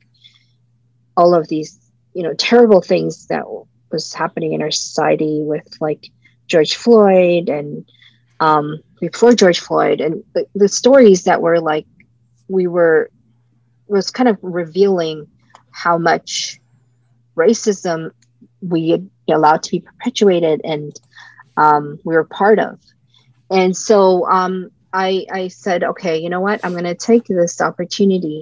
all of these, you know, terrible things that was happening in our society with like George Floyd, and um, before George Floyd, and the, the stories that were like, we were, was kind of revealing how much racism we allowed to be perpetuated, and um, we were part of. And so um, I, I said, okay, you know what? I'm going to take this opportunity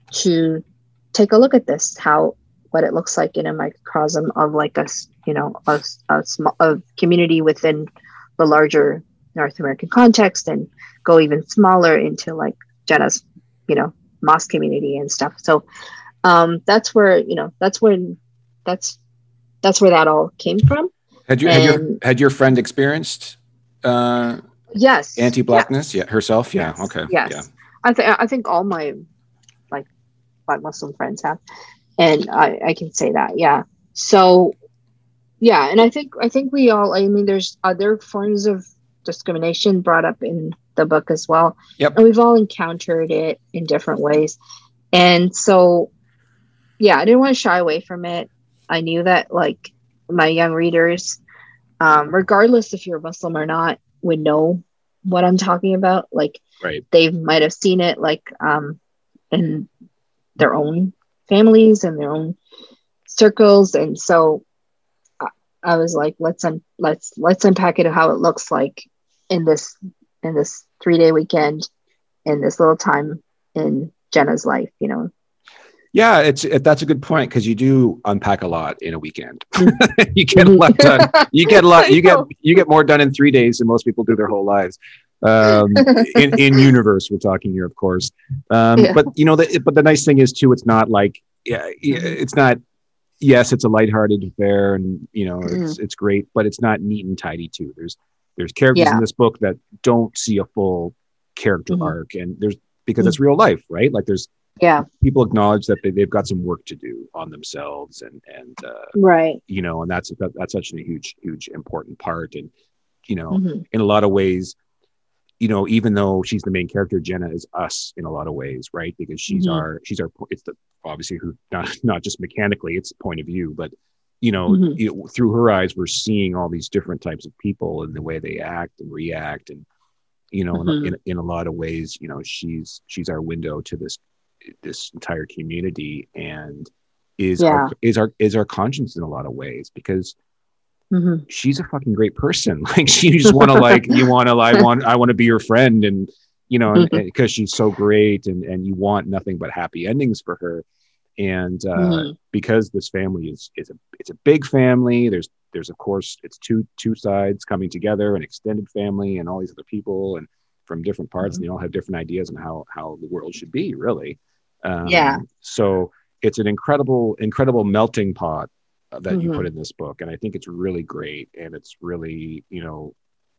to take a look at this, how, what it looks like in a microcosm of like a, you know, a, a small a community within the larger North American context, and go even smaller into like Jenna's, you know, mosque community and stuff. So um, that's where, you know, that's when, that's, that's where that all came from. Had you, and, had your, had your friend experienced uh, yes, anti-Blackness? Yeah. yeah, herself. Yeah. Yes. Okay. Yes. Yeah. I think, I think all my like Black Muslim friends have, and I, I can say that. Yeah. So yeah. And I think, I think we all, I mean, there's other forms of discrimination brought up in the book as well. Yep. And we've all encountered it in different ways. And so, yeah, I didn't want to shy away from it. I knew that like my young readers, um, regardless if you're Muslim or not, would know what I'm talking about. Like right. they might have seen it like um, in their own families and their own circles. And so I, I was like, let's, un- let's, let's unpack it, how it looks like in this, in this three day weekend, in this little time in Jenna's life, you know? Yeah, it's it, that's a good point, because you do unpack a lot in a weekend. You get a lot done. You get a lot. You get you get more done in three days than most people do their whole lives. Um, in in universe, we're talking here, of course. Um, yeah. But you know, the, but the nice thing is too, it's not like yeah, it's not. Yes, it's a lighthearted affair, and you know, it's mm. it's great, but it's not neat and tidy too. There's there's characters yeah. in this book that don't see a full character mm-hmm. arc, and there's because mm. it's real life, right? Like there's. Yeah, people acknowledge that they, they've got some work to do on themselves, and and uh, right, you know, and that's that, that's such a huge, huge, important part. And you know, mm-hmm. in a lot of ways, you know, even though she's the main character, Jenna is us in a lot of ways, right? Because she's mm-hmm. our she's our it's the obviously who not not just mechanically, it's the point of view, but you know, mm-hmm. you know, through her eyes, we're seeing all these different types of people and the way they act and react, and you know, mm-hmm. in, in in a lot of ways, you know, she's she's our window to this. this entire community, and is yeah. our, is our is our conscience in a lot of ways, because mm-hmm. she's a fucking great person. Like she just want to like you want to I want I want to be your friend, and you know, and, and because she's so great, and and you want nothing but happy endings for her. And uh, mm-hmm. because this family is is a it's a big family. There's there's of course it's two two sides coming together, an extended family, and all these other people, and from different parts, mm-hmm. and they all have different ideas on how how the world should be, really. Um, yeah. So it's an incredible, incredible melting pot that mm-hmm. you put in this book, and I think it's really great, and it's really, you know,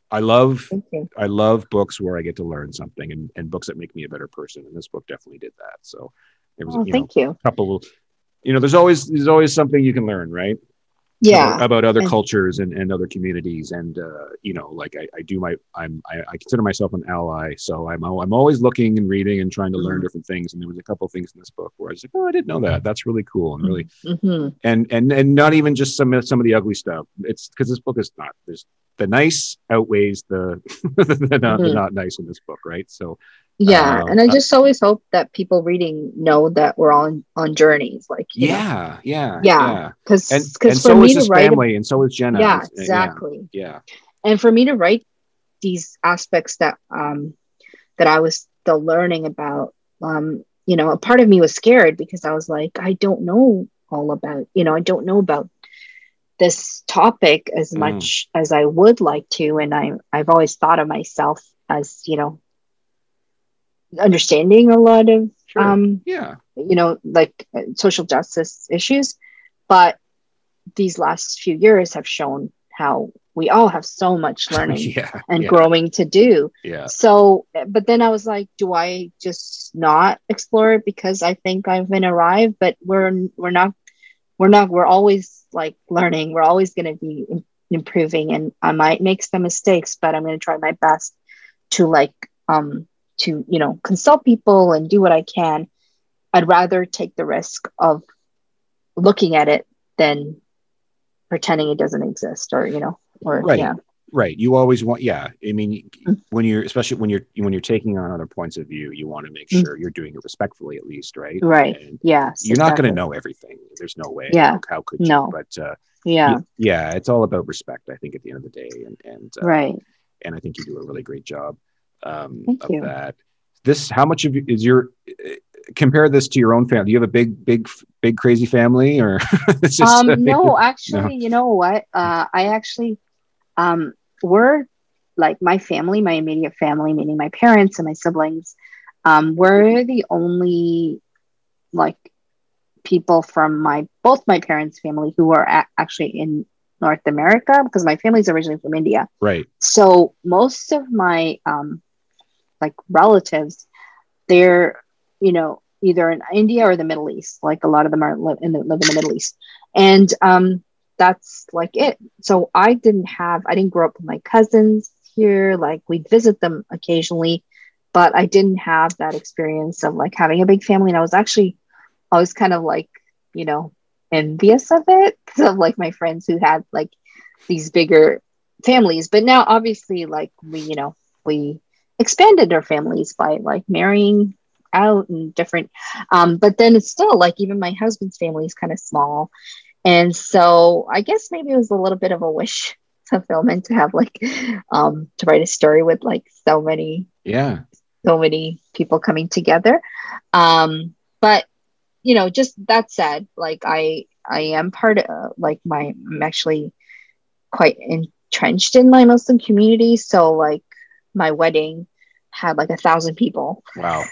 I love I love books where I get to learn something, and, and books that make me a better person. And this book definitely did that. So there was oh, you thank know, you. a couple, you know, there's always there's always something you can learn, right? Yeah, about, about other and, cultures and, and other communities, and uh, you know, like I, I do my I'm I, I consider myself an ally, so I'm I'm always looking and reading and trying to learn mm-hmm. different things. And there was a couple of things in this book where I was like, oh, I didn't know that. That's really cool and really, mm-hmm. and and and not even just some some of the ugly stuff. It's because this book is not there's the nice outweighs the the, not, mm-hmm. the not nice in this book, right? So. Yeah, uh, and I just uh, always hope that people reading know that we're on on journeys, like yeah, know. yeah, yeah, because and, because and for so me is to his write, family, a, and so is Jenna. Yeah, exactly. Yeah, yeah, and for me to write these aspects that um that I was still learning about, um, you know, a part of me was scared because I was like, I don't know all about, you know, I don't know about this topic as mm. much as I would like to, and I I've always thought of myself as, you know, understanding a lot of sure. um yeah you know, like uh, social justice issues, but these last few years have shown how we all have so much learning yeah, and yeah. growing to do. Yeah. So, but then I was like, do I just not explore it because I think I've been arrived? But we're we're not we're not we're always like learning. We're always going to be improving, and I might make some mistakes, but I'm going to try my best to like um to, you know, consult people and do what I can. I'd rather take the risk of looking at it than pretending it doesn't exist, or, you know, or right. yeah. Right. You always want, yeah. I mean, when you're, especially when you're, when you're taking on other points of view, you want to make sure you're doing it respectfully, at least. Right. Right. And yes. You're exactly. not going to know everything. There's no way. Yeah. How, how could you? No. But, uh, yeah. Yeah. It's all about respect, I think, at the end of the day. And, and, uh, right. And I think you do a really great job um, Thank of you. that. This, how much of is your, uh, compare this to your own family? Do you have a big, big, big, crazy family, or? It's just, um, uh, no, actually, no. you know what? Uh, I actually, um, we're like my family, my immediate family, meaning my parents and my siblings. Um, we're the only like people from my, both my parents' family who are a- actually in North America, because my family's originally from India. Right. So most of my, um, like relatives, they're, you know, either in India or the Middle East. Like a lot of them are live in the, live in the Middle East. And um, that's like it. So I didn't have, I didn't grow up with my cousins here. Like we'd visit them occasionally, but I didn't have that experience of like having a big family. And I was actually, I was kind of like, you know, envious of it, of like my friends who had like these bigger families. But now obviously like we, you know, we expanded our families by like marrying out and different, um, but then it's still like even my husband's family is kind of small. And so I guess maybe it was a little bit of a wish fulfillment to have like, um, to write a story with like so many, yeah, so many people coming together. Um, but you know, just that said, like I, I am part of like my, I'm actually quite entrenched in my Muslim community. So like my wedding had like a thousand people. Wow.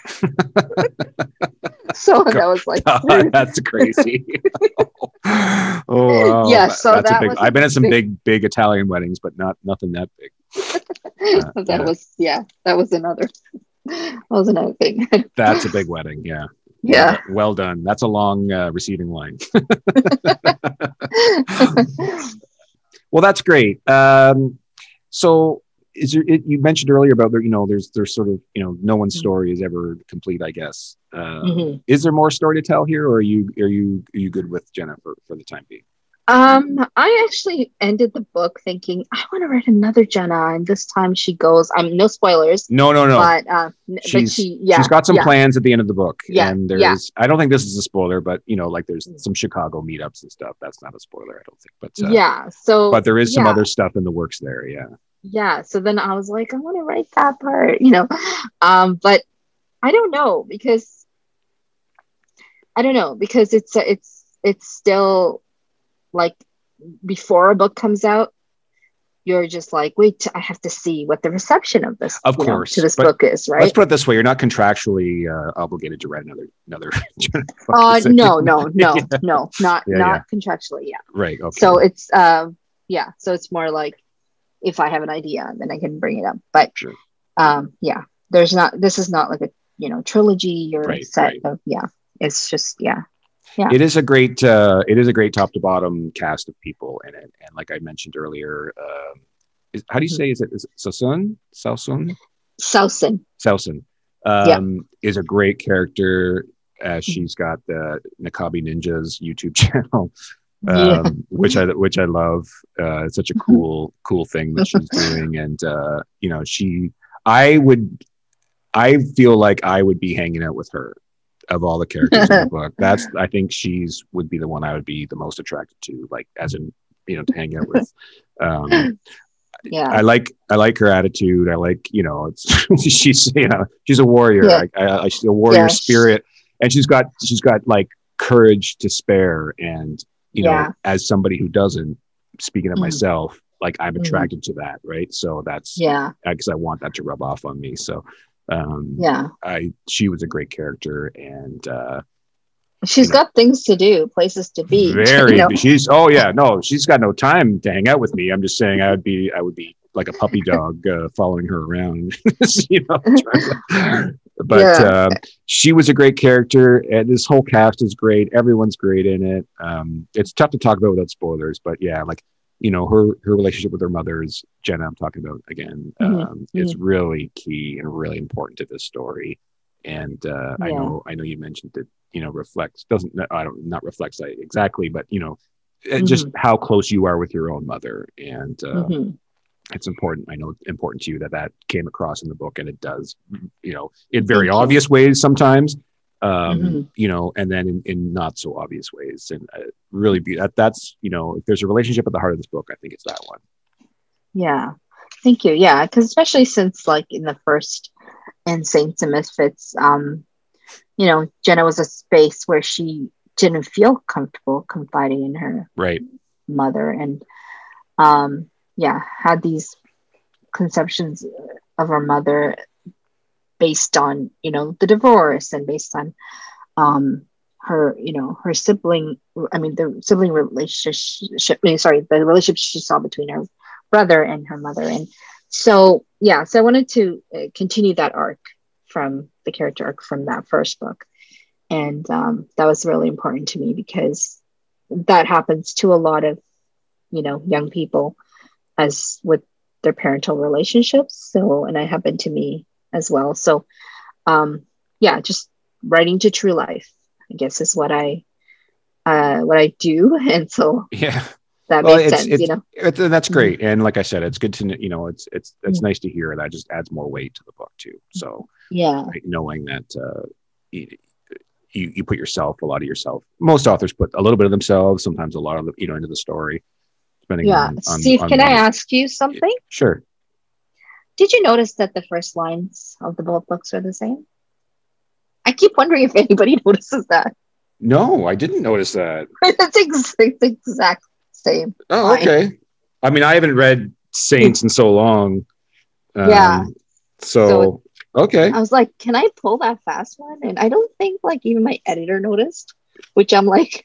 So that was like, God, that's crazy. Oh, wow. Yeah. So that's that a big, was I've been at some big, big, big Italian weddings, but not nothing that big. Uh, that yeah. was, yeah, that was another, that was another thing. That's a big wedding. Yeah. Yeah. Well, well done. That's a long uh, receiving line. Well, that's great. Um, so is there, it, you mentioned earlier about, you know, there's, there's sort of, you know, no one's story is ever complete, I guess. Uh, mm-hmm. Is there more story to tell here, or are you, are you, are you good with Jenna for, for the time being? Um, I actually ended the book thinking I want to write another Jenna, and this time she goes. I'm um, no spoilers. No, no, no. But uh, she's but she, yeah, she's got some yeah. plans at the end of the book. Yeah, and there's. Yeah. I don't think this is a spoiler, but you know, like there's some Chicago meetups and stuff. That's not a spoiler, I don't think. But uh, yeah, so but there is some yeah. other stuff in the works there. Yeah. Yeah. So then I was like, I want to write that part, you know, um, but I don't know because I don't know because it's it's it's still like. Before a book comes out, you're just like, wait, I have to see what the reception of this, of course, know, to this book is, right? Let's put it this way: you're not contractually uh, obligated to write another another. uh, no, no, no, yeah. no, not yeah, not yeah. contractually, yeah. Right. Okay. So it's, uh, yeah, so it's more like if I have an idea, then I can bring it up. But sure. um, yeah, there's not. This is not like a you know trilogy or right, a set right. of yeah. It's just yeah, yeah. It is a great. Uh, it is a great top to bottom cast of people in it, and like I mentioned earlier, um, is, how do you mm-hmm. say is it? Is it Saosun? Saosun? Saosun. Saosun. Um, yeah. Is a great character. Uh, she's got the Nakabi Ninjas YouTube channel, um, yeah. which I which I love. Uh, it's such a cool cool thing that she's doing, and uh, you know, she. I would. I feel like I would be hanging out with her of all the characters in the book. That's I think she's would be the one I would be the most attracted to, like as in you know to hang out with. Um, yeah, I like I like her attitude. I like you know it's she's you know she's a warrior. Yeah. I, I, I she's a warrior yeah. spirit. And she's got she's got like courage to spare, and you know, yeah. as somebody who doesn't, speaking of mm. myself, like I'm attracted mm. to that, right? So that's yeah, because I want that to rub off on me. So um, yeah, I she was a great character, and uh, she's you know, got things to do, places to be. Very, you know? she's oh yeah, no, she's got no time to hang out with me. I'm just saying, I would be I would be like a puppy dog uh, following her around, you know. But yeah. uh, she was a great character, and this whole cast is great. Everyone's great in it. Um, it's tough to talk about without spoilers, but yeah, like you know, her her relationship with her mother is Jenna. I'm talking about again. Um, mm-hmm. Is really key and really important to this story. And uh, yeah. I know I know you mentioned that you know reflects doesn't I don't not reflects exactly, but you know, mm-hmm. just how close you are with your own mother, and. Uh, mm-hmm. It's important. I know it's important to you that that came across in the book, and it does, you know, in very Thank obvious you. ways sometimes, um, mm-hmm. you know, and then in, in not so obvious ways. And uh, really, be that that's you know, if there's a relationship at the heart of this book, I think it's that one. Yeah, thank you. Yeah, because especially since like in the first in Saints and Misfits, um, you know, Jenna was a space where she didn't feel comfortable confiding in her right mother, and um. yeah, had these conceptions of her mother based on, you know, the divorce and based on um, her, you know, her sibling, I mean, the sibling relationship, sorry, the relationship she saw between her brother and her mother. And so, yeah, so I wanted to continue that arc from the character arc from that first book. And um, that was really important to me because that happens to a lot of, you know, young people as with their parental relationships. So, and it happened to me as well. So, um, yeah, just writing to true life, I guess, is what I, uh, what I do. And so, yeah, that well, makes it's, sense, it's, you know. It's, that's great, and like I said, it's good to you know, it's it's it's mm-hmm. nice to hear that. Just adds more weight to the book too. So, yeah, right, knowing that uh, you, you you put yourself, a lot of yourself. Most authors put a little bit of themselves, sometimes a lot of the, you know, into the story. Yeah. On, on, Steve, on can the, I ask you something? Sure. Did you notice that the first lines of the both books are the same? I keep wondering if anybody notices that. No, I didn't notice that. It's ex- the exact same. Oh, line. Okay. I mean, I haven't read Saints in so long. Um, yeah. So, so okay. I was like, can I pull that fast one? And I don't think like even my editor noticed, which I'm like,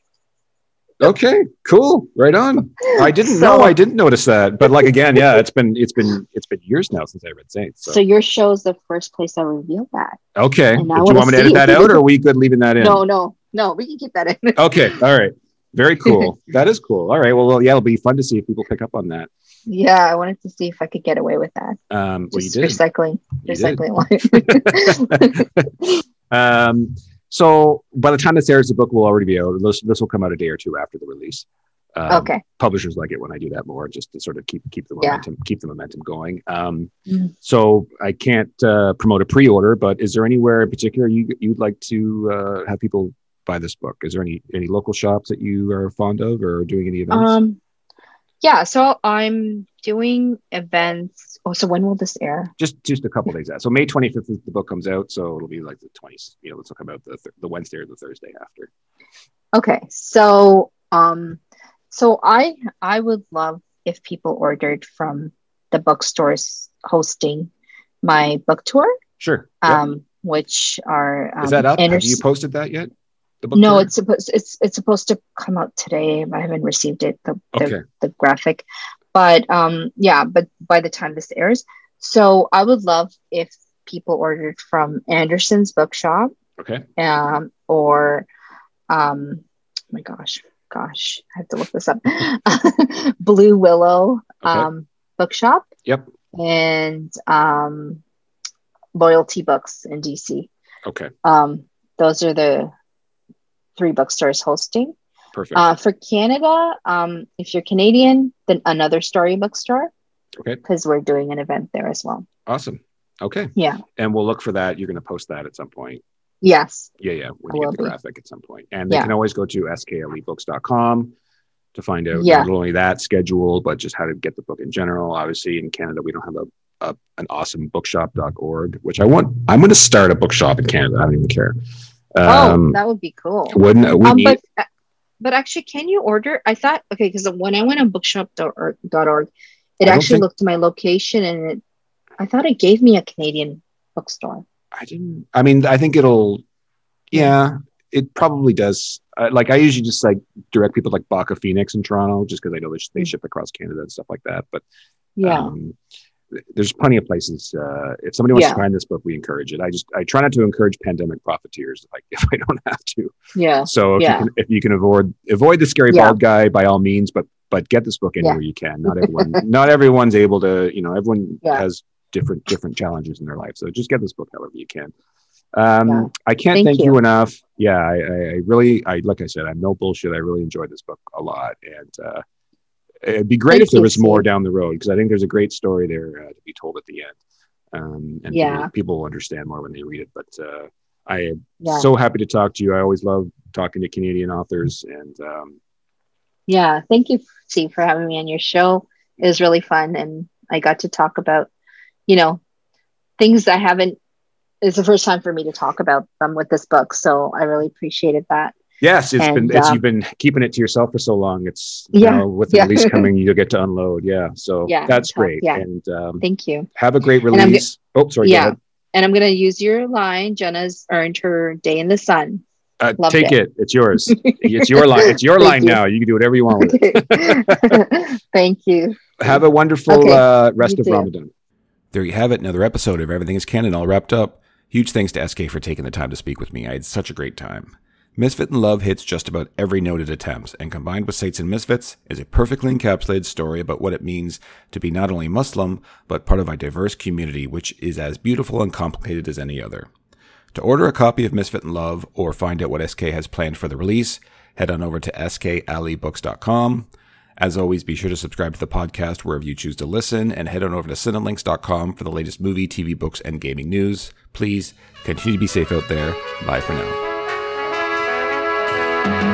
okay, cool, right on. I didn't so, know I didn't notice that, but like again, yeah, it's been it's been it's been years now since I read Saints. So, so your show is the first place I revealed that. Okay, do you want me to edit that out, or are we good leaving that in? No, no, no, we can keep that in. Okay, all right, very cool. That is cool. All right, well, yeah, it'll be fun to see if people pick up on that. Yeah, I wanted to see if I could get away with that. Um, well, Just you did. recycling, you recycling line. um. So by the time this airs, the book will already be out. This, this will come out a day or two after the release. Um, okay. Publishers like it when I do that more, just to sort of keep keep the momentum yeah. keep the momentum going. Um, mm-hmm. So I can't uh, promote a pre-order, but is there anywhere in particular you you'd like to uh, have people buy this book? Is there any any local shops that you are fond of, or doing any events? Um, yeah. So I'm doing events. Oh, so when will this air? Just just a couple days out. So May twenty-fifth, the book comes out, so it'll be like the twentieth. You know, this will come out the th- the Wednesday or the Thursday after. Okay, so um, so I I would love if people ordered from the bookstores hosting my book tour. Sure. Um, yep. which are um, is that up? inter- Have you posted that yet? The book no, tour? it's supposed it's it's supposed to come out today. I haven't received it. The the, okay. the graphic. But um, yeah, but by the time this airs, so I would love if people ordered from Anderson's Bookshop. Okay. Um, or um, oh my gosh, gosh, I have to look this up. Blue Willow okay. um, Bookshop. Yep. And um, Loyalty Books in D C. Okay. Um, those are the three bookstores hosting. Perfect. Uh, for Canada, um, if you're Canadian, then Another Story bookstore. Okay. Because we're doing an event there as well. Awesome. Okay. Yeah. And we'll look for that. You're going to post that at some point. Yes. Yeah, yeah. When you get the be. graphic at some point. And they yeah. can always go to s k l e books dot com to find out yeah. not only that schedule, but just how to get the book in general. Obviously, in Canada, we don't have a, a an awesome bookshop dot org, which I want. I'm going to start a bookshop in Canada. I don't even care. Um, oh, that would be cool. Wouldn't we um, need- but, but actually, can you order? I thought, okay, because when I went on bookshop dot org, it actually think, looked at my location and it, I thought it gave me a Canadian bookstore. I didn't. I mean, I think it'll. Yeah, it probably does. Uh, like I usually just like direct people like Baka Phoenix in Toronto, just because I know they, they ship across Canada and stuff like that. But yeah, um, there's plenty of places. Uh, if somebody wants yeah. to find this book, we encourage it. I just I try not to encourage pandemic profiteers, like if I don't have to. Yeah. So if yeah. you can if you can avoid avoid the scary yeah. bald guy by all means, but but get this book anywhere yeah. you can. Not everyone not everyone's able to. You know, everyone yeah. has different different challenges in their life. So just get this book however you can. Um, yeah. I can't thank, thank you. you enough. Yeah, I, I, I really, I like I said, I'm no bullshit. I really enjoyed this book a lot, and uh, it'd be great thank if there was you, more Steve. down the road because I think there's a great story there uh, to be told at the end, um, and yeah. people, people will understand more when they read it. But uh, I am yeah. so happy to talk to you. I always love talking to Canadian authors, and um, yeah, thank you, Steve, for having me on your show. It was really fun, and I got to talk about, you know, things I haven't. It's the first time for me to talk about them with this book, so I really appreciated that. Yes, it's and, been it's, um, you've been keeping it to yourself for so long. It's you yeah, know, with the yeah. release coming, you'll get to unload. Yeah, so yeah, that's great. Yeah. And um, thank you. Have a great release. Oh, sorry. Yeah, and I'm going to use your line. Jenna's earned her day in the sun. Uh, take it. it. It's yours. It's your line. It's your line you. now. You can do whatever you want with it. Thank you. Have a wonderful okay. uh, rest you of too. Ramadan. There you have it. Another episode of Everything is Canon all wrapped up. Huge thanks to S K for taking the time to speak with me. I had such a great time. Misfit in Love hits just about every note it attempts, and combined with Saints and Misfits, is a perfectly encapsulated story about what it means to be not only Muslim, but part of a diverse community which is as beautiful and complicated as any other. To order a copy of Misfit in Love, or find out what S K has planned for the release, head on over to s k l e books dot com. As always, be sure to subscribe to the podcast wherever you choose to listen, and head on over to cinelinks dot com for the latest movie, T V, books, and gaming news. Please continue to be safe out there. Bye for now.